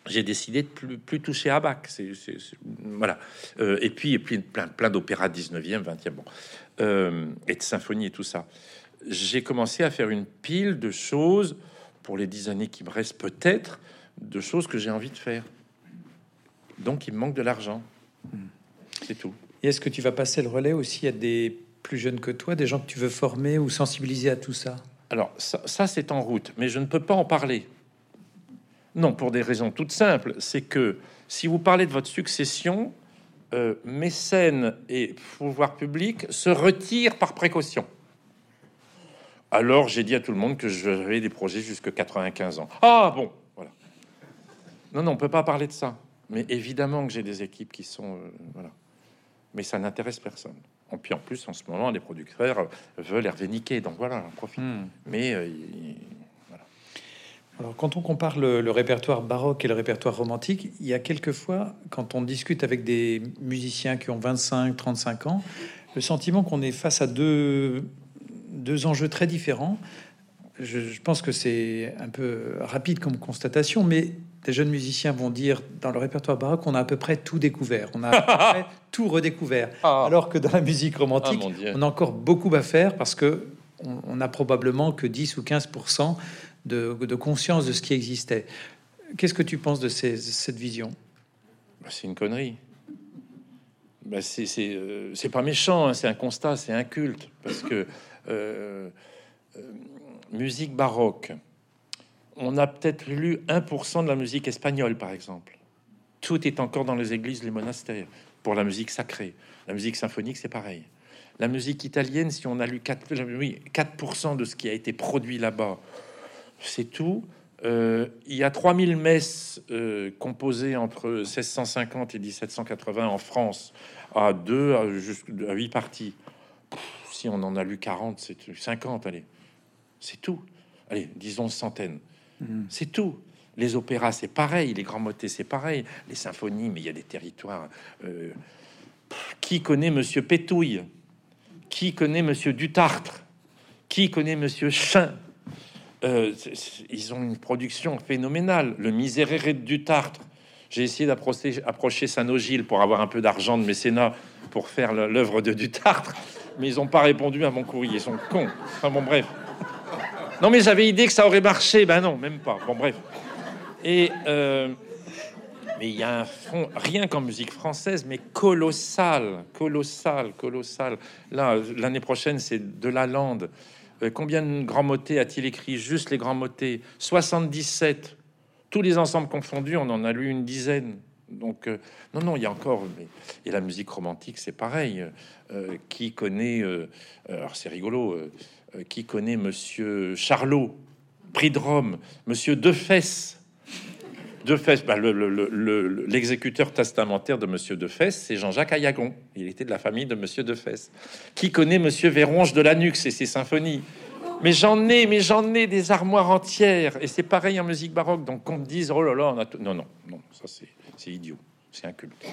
j'ai décidé de plus toucher à Bach. Voilà. Et puis plein d'opéras 19e, 20e, bon, et de symphonies et tout ça. J'ai commencé à faire une pile de choses pour les 10 années qui me restent, peut-être, de choses que j'ai envie de faire. Donc, il me manque de l'argent. C'est tout. Et est-ce que tu vas passer le relais aussi à des plus jeunes que toi, des gens que tu veux former ou sensibiliser à tout ça? Alors, ça c'est en route, mais je ne peux pas en parler. Non, pour des raisons toutes simples. C'est que si vous parlez de votre succession, mécènes et pouvoir public se retirent par précaution. Alors, j'ai dit à tout le monde que j'avais des projets jusqu'à 95 ans. Ah bon, voilà. Non, on peut pas parler de ça. Mais évidemment que j'ai des équipes qui sont... voilà. Mais ça n'intéresse personne. Et puis en plus, en ce moment, les producteurs veulent Hervé Niquet. Donc voilà, on profite. Mais voilà. Alors, quand on compare le répertoire baroque et le répertoire romantique, il y a quelquefois, quand on discute avec des musiciens qui ont 25, 35 ans, le sentiment qu'on est face à deux enjeux très différents. Je pense que c'est un peu rapide comme constatation, mais des jeunes musiciens vont dire dans le répertoire baroque, on a à peu près tout découvert, on a à peu près tout redécouvert, alors que dans la musique romantique, on a encore beaucoup à faire parce que on a probablement que 10 ou 15% de conscience de ce qui existait. Qu'est-ce que tu penses de cette vision? C'est une connerie. C'est pas méchant, hein, c'est un constat, c'est un culte, parce que musique baroque, on a peut-être lu 1% de la musique espagnole, par exemple. Tout est encore dans les églises, les monastères, pour la musique sacrée. La musique symphonique, c'est pareil. La musique italienne, si on a lu 4% de ce qui a été produit là-bas, c'est tout. Il y a 3000 messes composées entre 1650 et 1780 en France, à 8 parties. Si on en a lu 40, c'est 50, allez. C'est tout. Allez, disons centaines. C'est tout. Les opéras, c'est pareil. Les grands motets, c'est pareil. Les symphonies, mais il y a des territoires. Qui connaît Monsieur Pétouille? Qui connaît Monsieur Dutartre? Qui connaît Monsieur Chin? Ils ont une production phénoménale. Le Miserere de Dutartre. J'ai essayé d'approcher Saint-Nogile pour avoir un peu d'argent de mécénat pour faire l'œuvre de Dutartre, mais ils n'ont pas répondu à mon courrier. Ils sont cons. Enfin bon, bref. Non, mais j'avais idée que ça aurait marché. Ben non, même pas. Bon, bref. Et mais il y a un fond, rien qu'en musique française, mais colossal. Là, l'année prochaine, c'est de la Lande. Combien de grands motets a-t-il écrit? Juste les grands motets, 77. Tous les ensembles confondus, on en a lu une dizaine. Donc, non, il y a encore... Et la musique romantique, c'est pareil. Qui connaît... alors, c'est rigolo. Qui connaît Monsieur Charlot, prix de Rome, Monsieur Defesse? Defesse, l'exécuteur testamentaire de Monsieur Defesse, c'est Jean-Jacques Ayagon. Il était de la famille de Monsieur Defesse. Qui connaît Monsieur Véronge de Lanux et ses symphonies? Mais j'en ai des armoires entières. Et c'est pareil en musique baroque. Donc qu'on me dise, oh là là, on a tout... Non, ça c'est idiot. C'est un culte.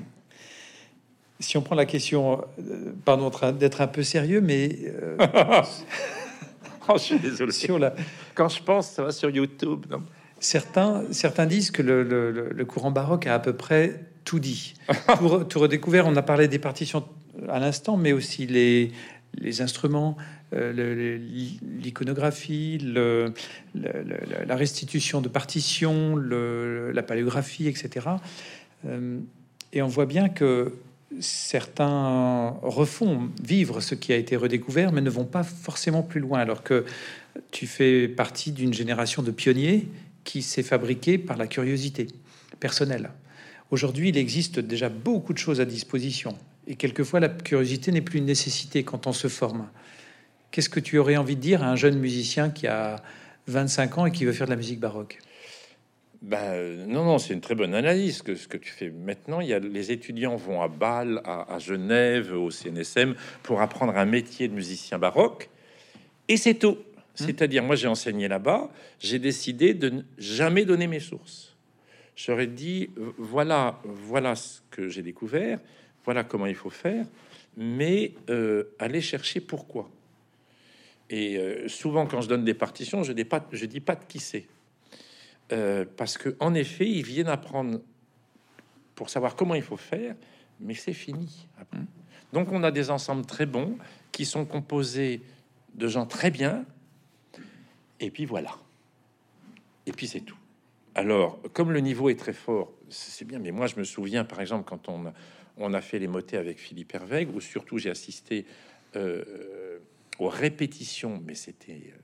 Si on prend la question, pardon d'être un peu sérieux, mais oh, je suis désolé. Quand je pense, ça va sur YouTube. Non. Certains disent que le courant baroque a à peu près tout dit, tout redécouvert. On a parlé des partitions à l'instant, mais aussi les instruments, l'iconographie, la restitution de partitions, la paléographie, etc. Et on voit bien que certains refont vivre ce qui a été redécouvert, mais ne vont pas forcément plus loin, alors que tu fais partie d'une génération de pionniers qui s'est fabriquée par la curiosité personnelle. Aujourd'hui, il existe déjà beaucoup de choses à disposition, et quelquefois la curiosité n'est plus une nécessité quand on se forme. Qu'est-ce que tu aurais envie de dire à un jeune musicien qui a 25 ans et qui veut faire de la musique baroque? Non, c'est une très bonne analyse ce que tu fais. Maintenant, les étudiants vont à Bâle, à Genève, au CNSM pour apprendre un métier de musicien baroque, et c'est tout. C'est-à-dire, moi, j'ai enseigné là-bas, j'ai décidé de ne jamais donner mes sources. J'aurais dit, voilà ce que j'ai découvert, voilà comment il faut faire, mais allez chercher pourquoi. Et souvent, quand je donne des partitions, je dis pas de qui c'est. parce que en effet, ils viennent apprendre pour savoir comment il faut faire, mais c'est fini après. Donc on a des ensembles très bons qui sont composés de gens très bien, et puis voilà. Et puis c'est tout. Alors, comme le niveau est très fort, c'est bien, mais moi je me souviens par exemple quand on a fait les motets avec Philippe Hervègue, ou surtout j'ai assisté aux répétitions, mais c'était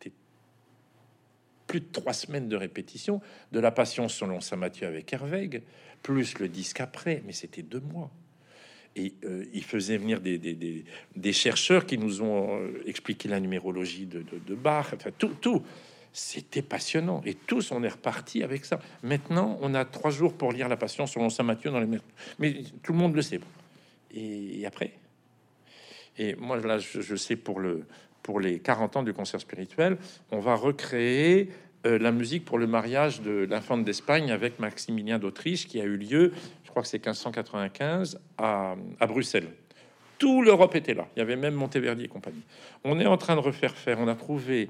plus de 3 semaines de répétition de la Passion selon saint Matthieu avec Hervègue, plus le disque après, mais c'était 2 mois. Et il faisait venir des chercheurs qui nous ont expliqué la numérologie de Bach, enfin tout. C'était passionnant. Et tous, on est reparti avec ça. Maintenant, on a 3 jours pour lire la Passion selon saint Matthieu dans les... Mais tout le monde le sait. Et après? Et moi, là, je sais pour les 40 ans du concert spirituel, on va recréer la musique pour le mariage de l'infante d'Espagne avec Maximilien d'Autriche, qui a eu lieu, je crois que c'est 1595, à Bruxelles. Tout l'Europe était là. Il y avait même Monteverdi et compagnie. On est en train de refaire faire. On a trouvé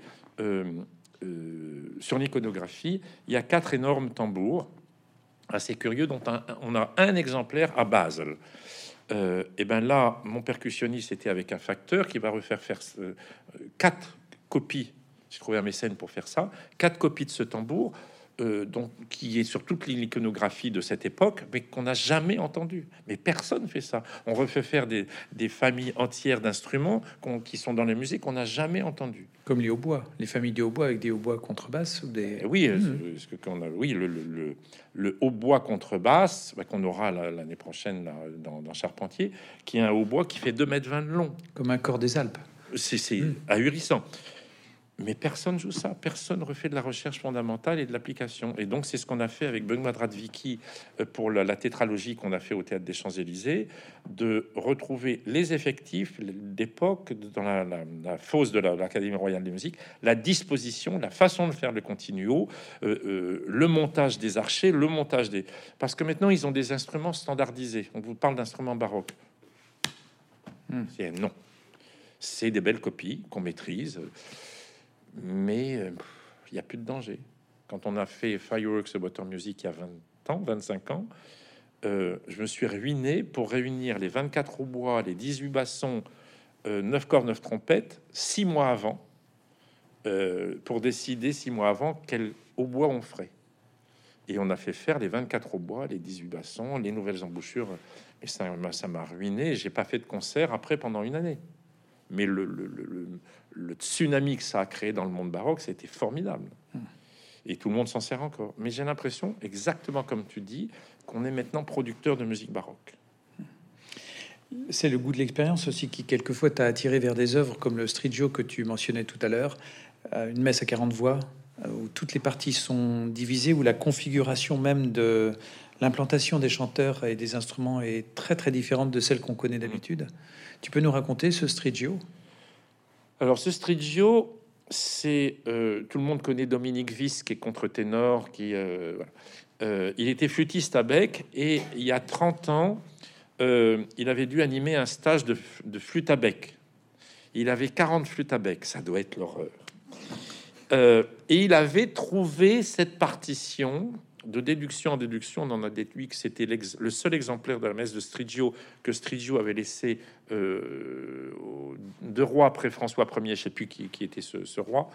sur l'iconographie, il y a 4 énormes tambours assez curieux, dont on a un exemplaire à Basel. Et ben là, mon percussionniste était avec un facteur qui va refaire faire 4 copies. J'ai trouvé un mécène pour faire ça. 4 copies de ce tambour, donc qui est sur toute l'iconographie de cette époque, mais qu'on n'a jamais entendu. Mais personne fait ça. On refait faire des familles entières d'instruments qui sont dans les musées qu'on n'a jamais entendu. Comme les hautbois, les familles de hautbois avec des hautbois contrebasse ou des... Oui, ce qu'on a, oui, le hautbois contrebasse qu'on aura l'année prochaine là, dans Charpentier, qui est un hautbois qui fait 2,20 m de long, Comme un corps des Alpes. C'est ahurissant. Mais personne joue ça, personne refait de la recherche fondamentale et de l'application. Et donc c'est ce qu'on a fait avec Benoît Dradvicki pour la tétralogie qu'on a fait au Théâtre des Champs-Élysées, de retrouver les effectifs d'époque dans la fosse de l'Académie royale de musique, la disposition, la façon de faire le continuo, le montage des archers, le montage des... Parce que maintenant ils ont des instruments standardisés. On vous parle d'instruments baroques. C'est non. C'est des belles copies qu'on maîtrise. Mais il n'y a plus de danger. Quand on a fait Fireworks of Water Music il y a 20 ans, 25 ans, je me suis ruiné pour réunir les 24 hautbois, les 18 bassons, 9 cordes, 9 trompettes, 6 mois avant, pour décider 6 mois avant quel hautbois on ferait. Et on a fait faire les 24 hautbois, les 18 bassons, les nouvelles embouchures. Et ça m'a ruiné. J'ai pas fait de concert après pendant 1 année. Mais le tsunami que ça a créé dans le monde baroque, c'était formidable. Et tout le monde s'en sert encore. Mais j'ai l'impression, exactement comme tu dis, qu'on est maintenant producteur de musique baroque. C'est le goût de l'expérience aussi qui, quelquefois, t'a attiré vers des œuvres comme le Strigio que tu mentionnais tout à l'heure, une messe à 40 voix, où toutes les parties sont divisées, où la configuration même de l'implantation des chanteurs et des instruments est très très différente de celle qu'on connaît d'habitude. Tu peux nous raconter ce Strigio? Alors ce Strigio, c'est tout le monde connaît Dominique Vis, qui est contre-ténor, il était flûtiste à Bec, et il y a 30 ans, il avait dû animer un stage de flûte à bec. Il avait 40 flûtes à bec, ça doit être l'horreur. Et il avait trouvé cette partition de déduction en déduction. On en a déduit que c'était le seul exemplaire de la messe de Strigio que Strigio avait laissé 2 rois après François Ier, je sais plus qui était ce roi.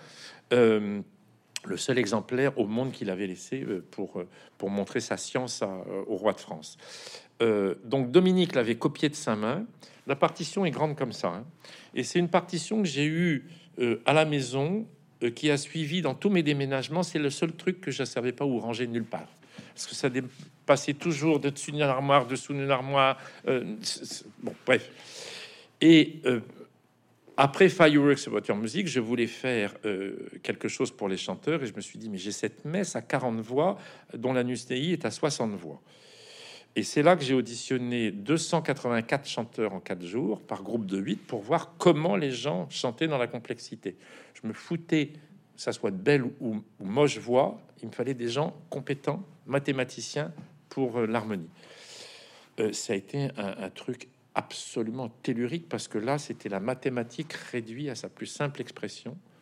Le seul exemplaire au monde qu'il avait laissé pour montrer sa science au roi de France. Donc Dominique l'avait copié de sa main. La partition est grande comme ça, hein. Et c'est une partition que j'ai eue à la maison, qui a suivi dans tous mes déménagements. C'est le seul truc que je ne savais pas où ranger nulle part, parce que ça passait toujours de dessus d'une armoire, dessous d'une armoire. Bon, bref. Et après Fireworks of Water Music, je voulais faire quelque chose pour les chanteurs, et je me suis dit, mais j'ai cette messe à 40 voix, dont la Nustéi est à 60 voix. Et c'est là que j'ai auditionné 284 chanteurs en 4 jours, par groupe de 8, pour voir comment les gens chantaient dans la complexité. Je me foutais, que ça soit de belle ou moche voix, il me fallait des gens compétents, mathématiciens, pour l'harmonie. Ça a été un truc absolument tellurique, parce que là, c'était la mathématique réduite à sa plus simple expression.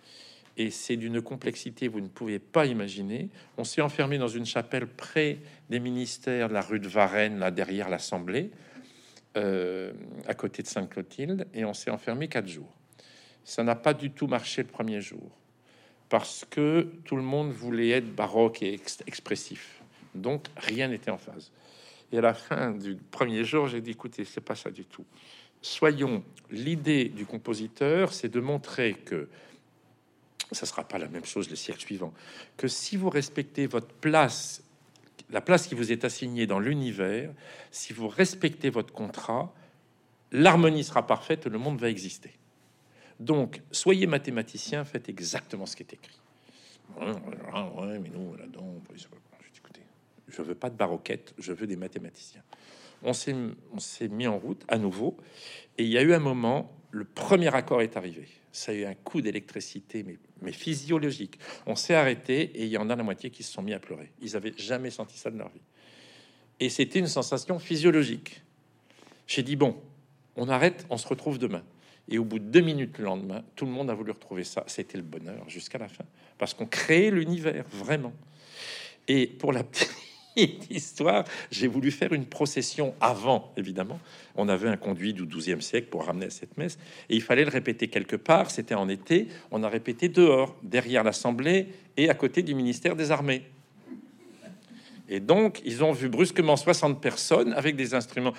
et c'est d'une complexité vous ne pouvez pas imaginer. On s'est enfermé dans une chapelle près des ministères de la rue de Varennes, là derrière l'Assemblée, à côté de Sainte-Clotilde, et on s'est enfermé 4 jours. Ça n'a pas du tout marché le premier jour, parce que tout le monde voulait être baroque et expressif. Donc, rien n'était en phase. Et à la fin du premier jour, j'ai dit, écoutez, c'est pas ça du tout. Soyons, l'idée du compositeur, c'est de montrer que ça sera pas la même chose le siècle suivant, que si vous respectez votre place, la place qui vous est assignée dans l'univers, si vous respectez votre contrat, l'harmonie sera parfaite, le monde va exister. Donc, soyez mathématicien, faites exactement ce qui est écrit. Ouais, mais nous, là-dedans, écoutez, je veux pas de baroquette, je veux des mathématiciens. On s'est mis en route à nouveau, et il y a eu un moment, le premier accord est arrivé. Ça a eu un coup d'électricité, mais physiologique. On s'est arrêté, et il y en a la moitié qui se sont mis à pleurer. Ils avaient jamais senti ça de leur vie. Et c'était une sensation physiologique. J'ai dit, bon, on arrête, on se retrouve demain. Et au bout de 2 minutes le lendemain, tout le monde a voulu retrouver ça. C'était le bonheur jusqu'à la fin. Parce qu'on créait l'univers, vraiment. Et pour la petite histoire, j'ai voulu faire une procession avant, évidemment. On avait un conduit du XIIe siècle pour ramener à cette messe. Et il fallait le répéter quelque part. C'était en été. On a répété dehors, derrière l'Assemblée et à côté du ministère des Armées. Et donc, ils ont vu brusquement 60 personnes avec des instruments.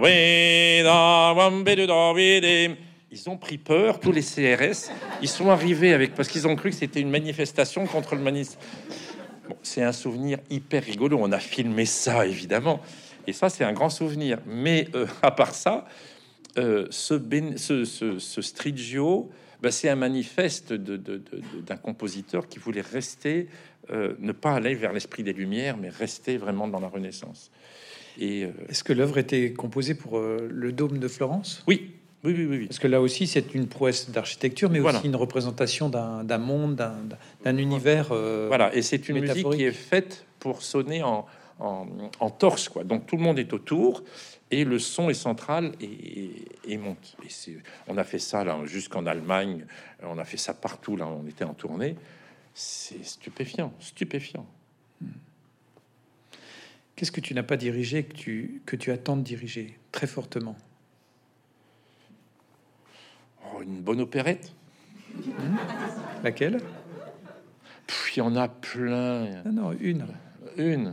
Ils ont pris peur, tous les CRS. Ils sont arrivés avec, parce qu'ils ont cru que c'était une manifestation contre le ministre. Bon, c'est un souvenir hyper rigolo. On a filmé ça, évidemment. Et ça, c'est un grand souvenir. Mais à part ça, ce Strigio, ben, c'est un manifeste d'un compositeur qui voulait rester, ne pas aller vers l'esprit des Lumières, mais rester vraiment dans la Renaissance. Et est-ce que l'œuvre était composée pour le dôme de Florence? Oui. Oui. Parce que là aussi, c'est une prouesse d'architecture, mais voilà. aussi une représentation d'un monde, d'un univers. Voilà, et c'est une musique qui est faite pour sonner en torse, quoi. Donc tout le monde est autour et le son est central et monte. Et on a fait ça là jusqu'en Allemagne, on a fait ça partout là. On était en tournée. C'est stupéfiant. Qu'est-ce que tu n'as pas dirigé que tu attends de diriger très fortement? Une bonne opérette. Laquelle? Il y en a plein. Ah non, une.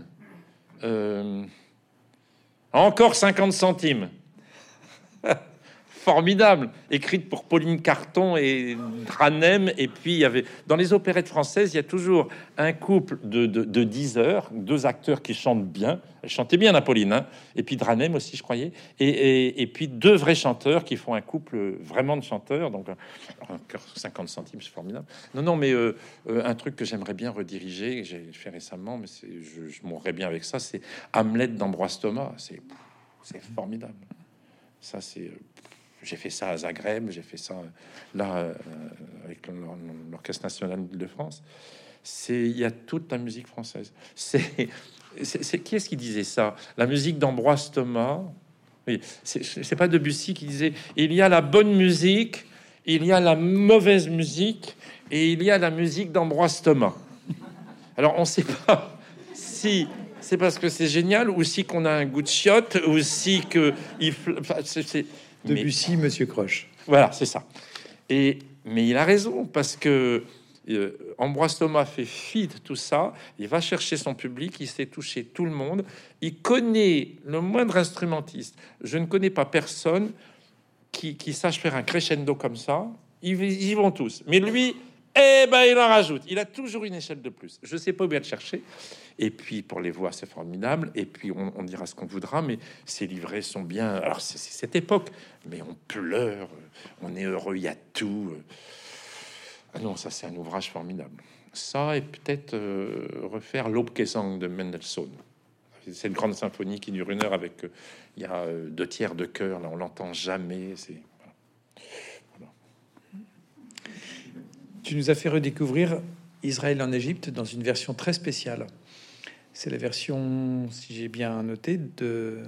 Encore 50 centimes. Formidable, écrite pour Pauline Carton et Dranem. Et puis il y avait dans les opérettes françaises, il y a toujours un couple de 10 heures, 2 acteurs qui chantent bien. Elle chantait bien, Pauline, hein, et puis Dranem aussi, je croyais, et puis 2 vrais chanteurs qui font un couple vraiment de chanteurs. Donc encore 50 centimes, c'est formidable. Non, mais un truc que j'aimerais bien rediriger, que j'ai fait récemment, mais je mourrais bien avec ça, c'est Hamlet d'Ambroise Thomas. C'est formidable. Ça, c'est j'ai fait ça à Zagreb, j'ai fait ça là avec l'Orchestre National de France. Il y a toute la musique française. C'est qui est-ce qui disait ça? La musique d'Ambroise Thomas. Oui, c'est pas Debussy qui disait il y a la bonne musique, il y a la mauvaise musique et il y a la musique d'Ambroise Thomas. Alors on sait pas si c'est parce que c'est génial ou si qu'on a un goût de chiotte ou si que Debussy, Monsieur Croche. Voilà, c'est ça. Mais il a raison, parce que Ambroise Thomas fait fi de tout ça. Il va chercher son public, il sait toucher tout le monde. Il connaît le moindre instrumentiste. Je ne connais pas personne qui sache faire un crescendo comme ça. Ils y vont tous. Mais lui, il en rajoute. Il a toujours une échelle de plus. Je sais pas où bien le chercher. Et puis pour les voix, c'est formidable. Et puis on dira ce qu'on voudra, mais ces livrets sont bien. Alors c'est cette époque, mais on pleure, on est heureux, il y a tout. Ah non, ça c'est un ouvrage formidable. Ça et peut-être refaire l'Aube-Kesang de Mendelssohn. C'est une grande symphonie qui dure 1 heure avec il y a 2 tiers de chœur. Là, on l'entend jamais. Voilà. Tu nous as fait redécouvrir Israël en Égypte dans une version très spéciale. C'est la version, si j'ai bien noté, de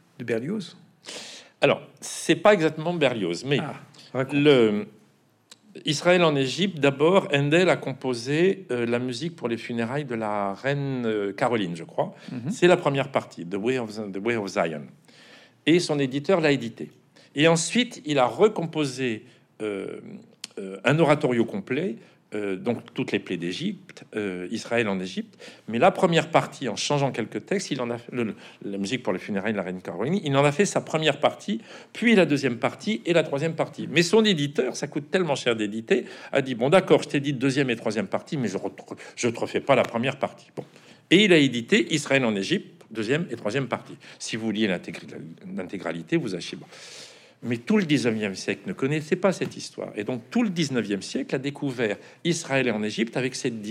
Berlioz. Alors, c'est pas exactement Berlioz, mais Israël en Égypte, d'abord, Handel a composé la musique pour les funérailles de la reine Caroline, je crois. C'est la première partie, The Way of Zion. Et son éditeur l'a édité. Et ensuite, il a recomposé un oratorio complet, donc toutes les plaies d'Égypte, Israël en Égypte. Mais la première partie, en changeant quelques textes, il en a fait la musique pour les funérailles de la reine Caroline. Il en a fait sa première partie, puis la deuxième partie et la troisième partie. Mais son éditeur, ça coûte tellement cher d'éditer, a dit bon d'accord, je t'ai dit deuxième et troisième partie, mais je te refais pas la première partie. Bon. Et il a édité Israël en Égypte, deuxième et troisième partie. Si vous vouliez l'intégralité, vous achetez. Bon. Mais tout le 19e siècle ne connaissait pas cette histoire. Et donc tout le 19e siècle a découvert Israël en Égypte avec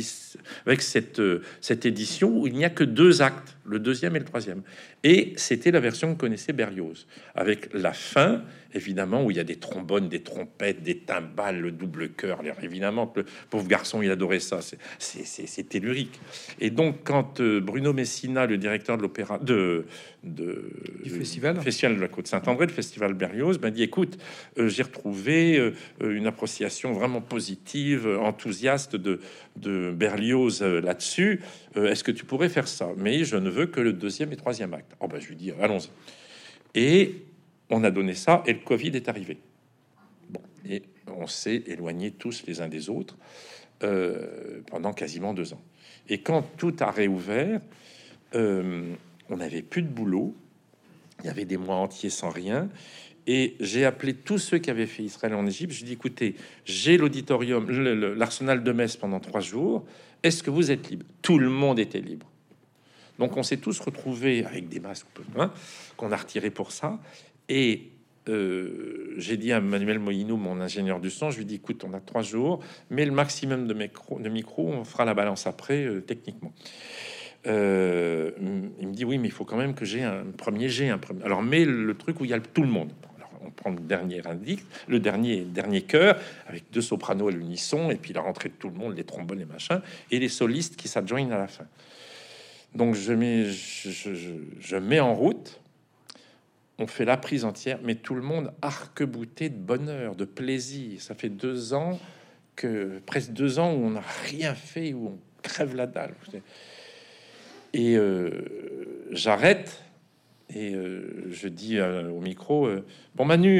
cette édition où il n'y a que 2 actes, le deuxième et le troisième. Et c'était la version que connaissait Berlioz, avec la fin, évidemment, où il y a des trombones, des trompettes, des timbales, le double chœur. Évidemment que le pauvre garçon, il adorait ça. C'est tellurique. Et donc, quand Bruno Messina, le directeur de l'opéra du festival de la Côte-Saint-André, le festival Berlioz, m'a dit écoute, j'ai retrouvé une appréciation vraiment positive, enthousiaste de Berlioz là-dessus. Est-ce que tu pourrais faire ça? Mais je ne veux que le deuxième et troisième acte. Oh ben, je lui dis allons-y. Et on a donné ça et le Covid est arrivé. Bon, et on s'est éloignés tous les uns des autres pendant quasiment 2 ans. Et quand tout a réouvert, on n'avait plus de boulot. Il y avait des mois entiers sans rien. Et j'ai appelé tous ceux qui avaient fait Israël en Égypte. Je dis écoutez, j'ai l'auditorium, l'arsenal de Metz pendant 3 jours. Est-ce que vous êtes libre? Tout le monde était libre. Donc on s'est tous retrouvés avec des masques qu'on a retirés pour ça. Et j'ai dit à Manuel Moïnou, mon ingénieur du son, je lui dis écoute, on a 3 jours, mais le maximum de micro, on fera la balance après techniquement. Il me dit oui, mais il faut quand même que j'ai un premier jet, alors mais le truc où il y a tout le monde. Alors, on prend le dernier le dernier chœur avec 2 sopranos à l'unisson et puis la rentrée de tout le monde, les trombones, les machins et les solistes qui s'adjoignent à la fin. Donc je mets en route. On fait la prise entière, mais tout le monde arc-bouté de bonheur, de plaisir. Ça fait 2 ans presque 2 ans où on n'a rien fait, où on crève la dalle. Et j'arrête et je dis au micro bon Manu,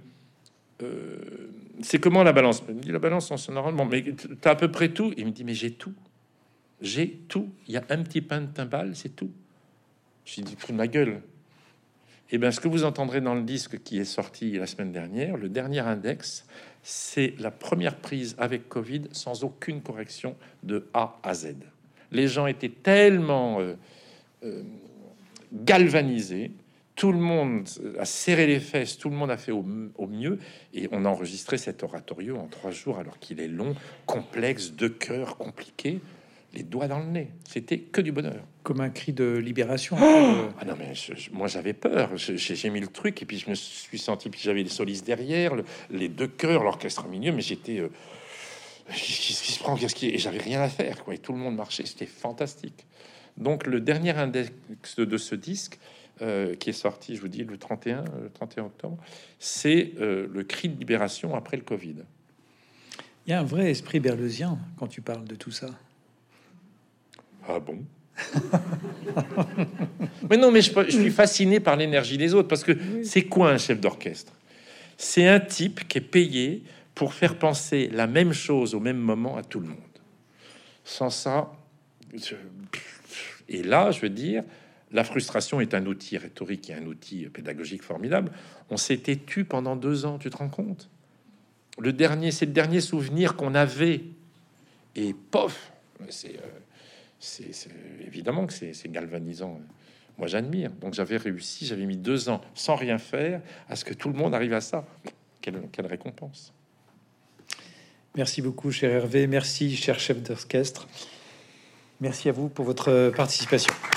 c'est comment la balance? Il me dit la balance en normalement, mais t'as à peu près tout. Il me dit mais j'ai tout. Il y a un petit pain de timbale, c'est tout. J'ai dit fous de ma gueule. Et bien, ce que vous entendrez dans le disque qui est sorti la semaine dernière, le dernier index, c'est la première prise avec Covid sans aucune correction de A à Z. Les gens étaient tellement galvanisés, tout le monde a serré les fesses, tout le monde a fait au mieux, et on a enregistré cet oratorio en 3 jours, alors qu'il est long, complexe, 2 chœurs compliqués, les doigts dans le nez. C'était que du bonheur. Comme un cri de libération. Ah non, mais moi j'avais peur. J'ai mis le truc et puis je me suis senti. Puis j'avais les solistes derrière, les 2 chœurs, l'orchestre au milieu, mais j'étais. Qu'est-ce qui se prend? Et j'avais rien à faire, quoi. Et tout le monde marchait. C'était fantastique. Donc le dernier index de ce disque qui est sorti, je vous dis, le 31 octobre, c'est le cri de libération après le Covid. Il y a un vrai esprit berleusien quand tu parles de tout ça. Ah bon? Mais non, mais je suis fasciné par l'énergie des autres parce que c'est quoi un chef d'orchestre? C'est un type qui est payé pour faire penser la même chose au même moment à tout le monde. Sans ça, et là, je veux dire, la frustration est un outil rhétorique et un outil pédagogique formidable. On s'était tu pendant 2 ans, tu te rends compte? C'est le dernier souvenir qu'on avait, et pof, c'est évidemment que c'est galvanisant. Moi, j'admire. Donc, j'avais réussi. J'avais mis 2 ans sans rien faire à ce que tout le monde arrive à ça. Quelle récompense! Merci beaucoup, cher Hervé. Merci, cher chef d'orchestre. Merci à vous pour votre participation.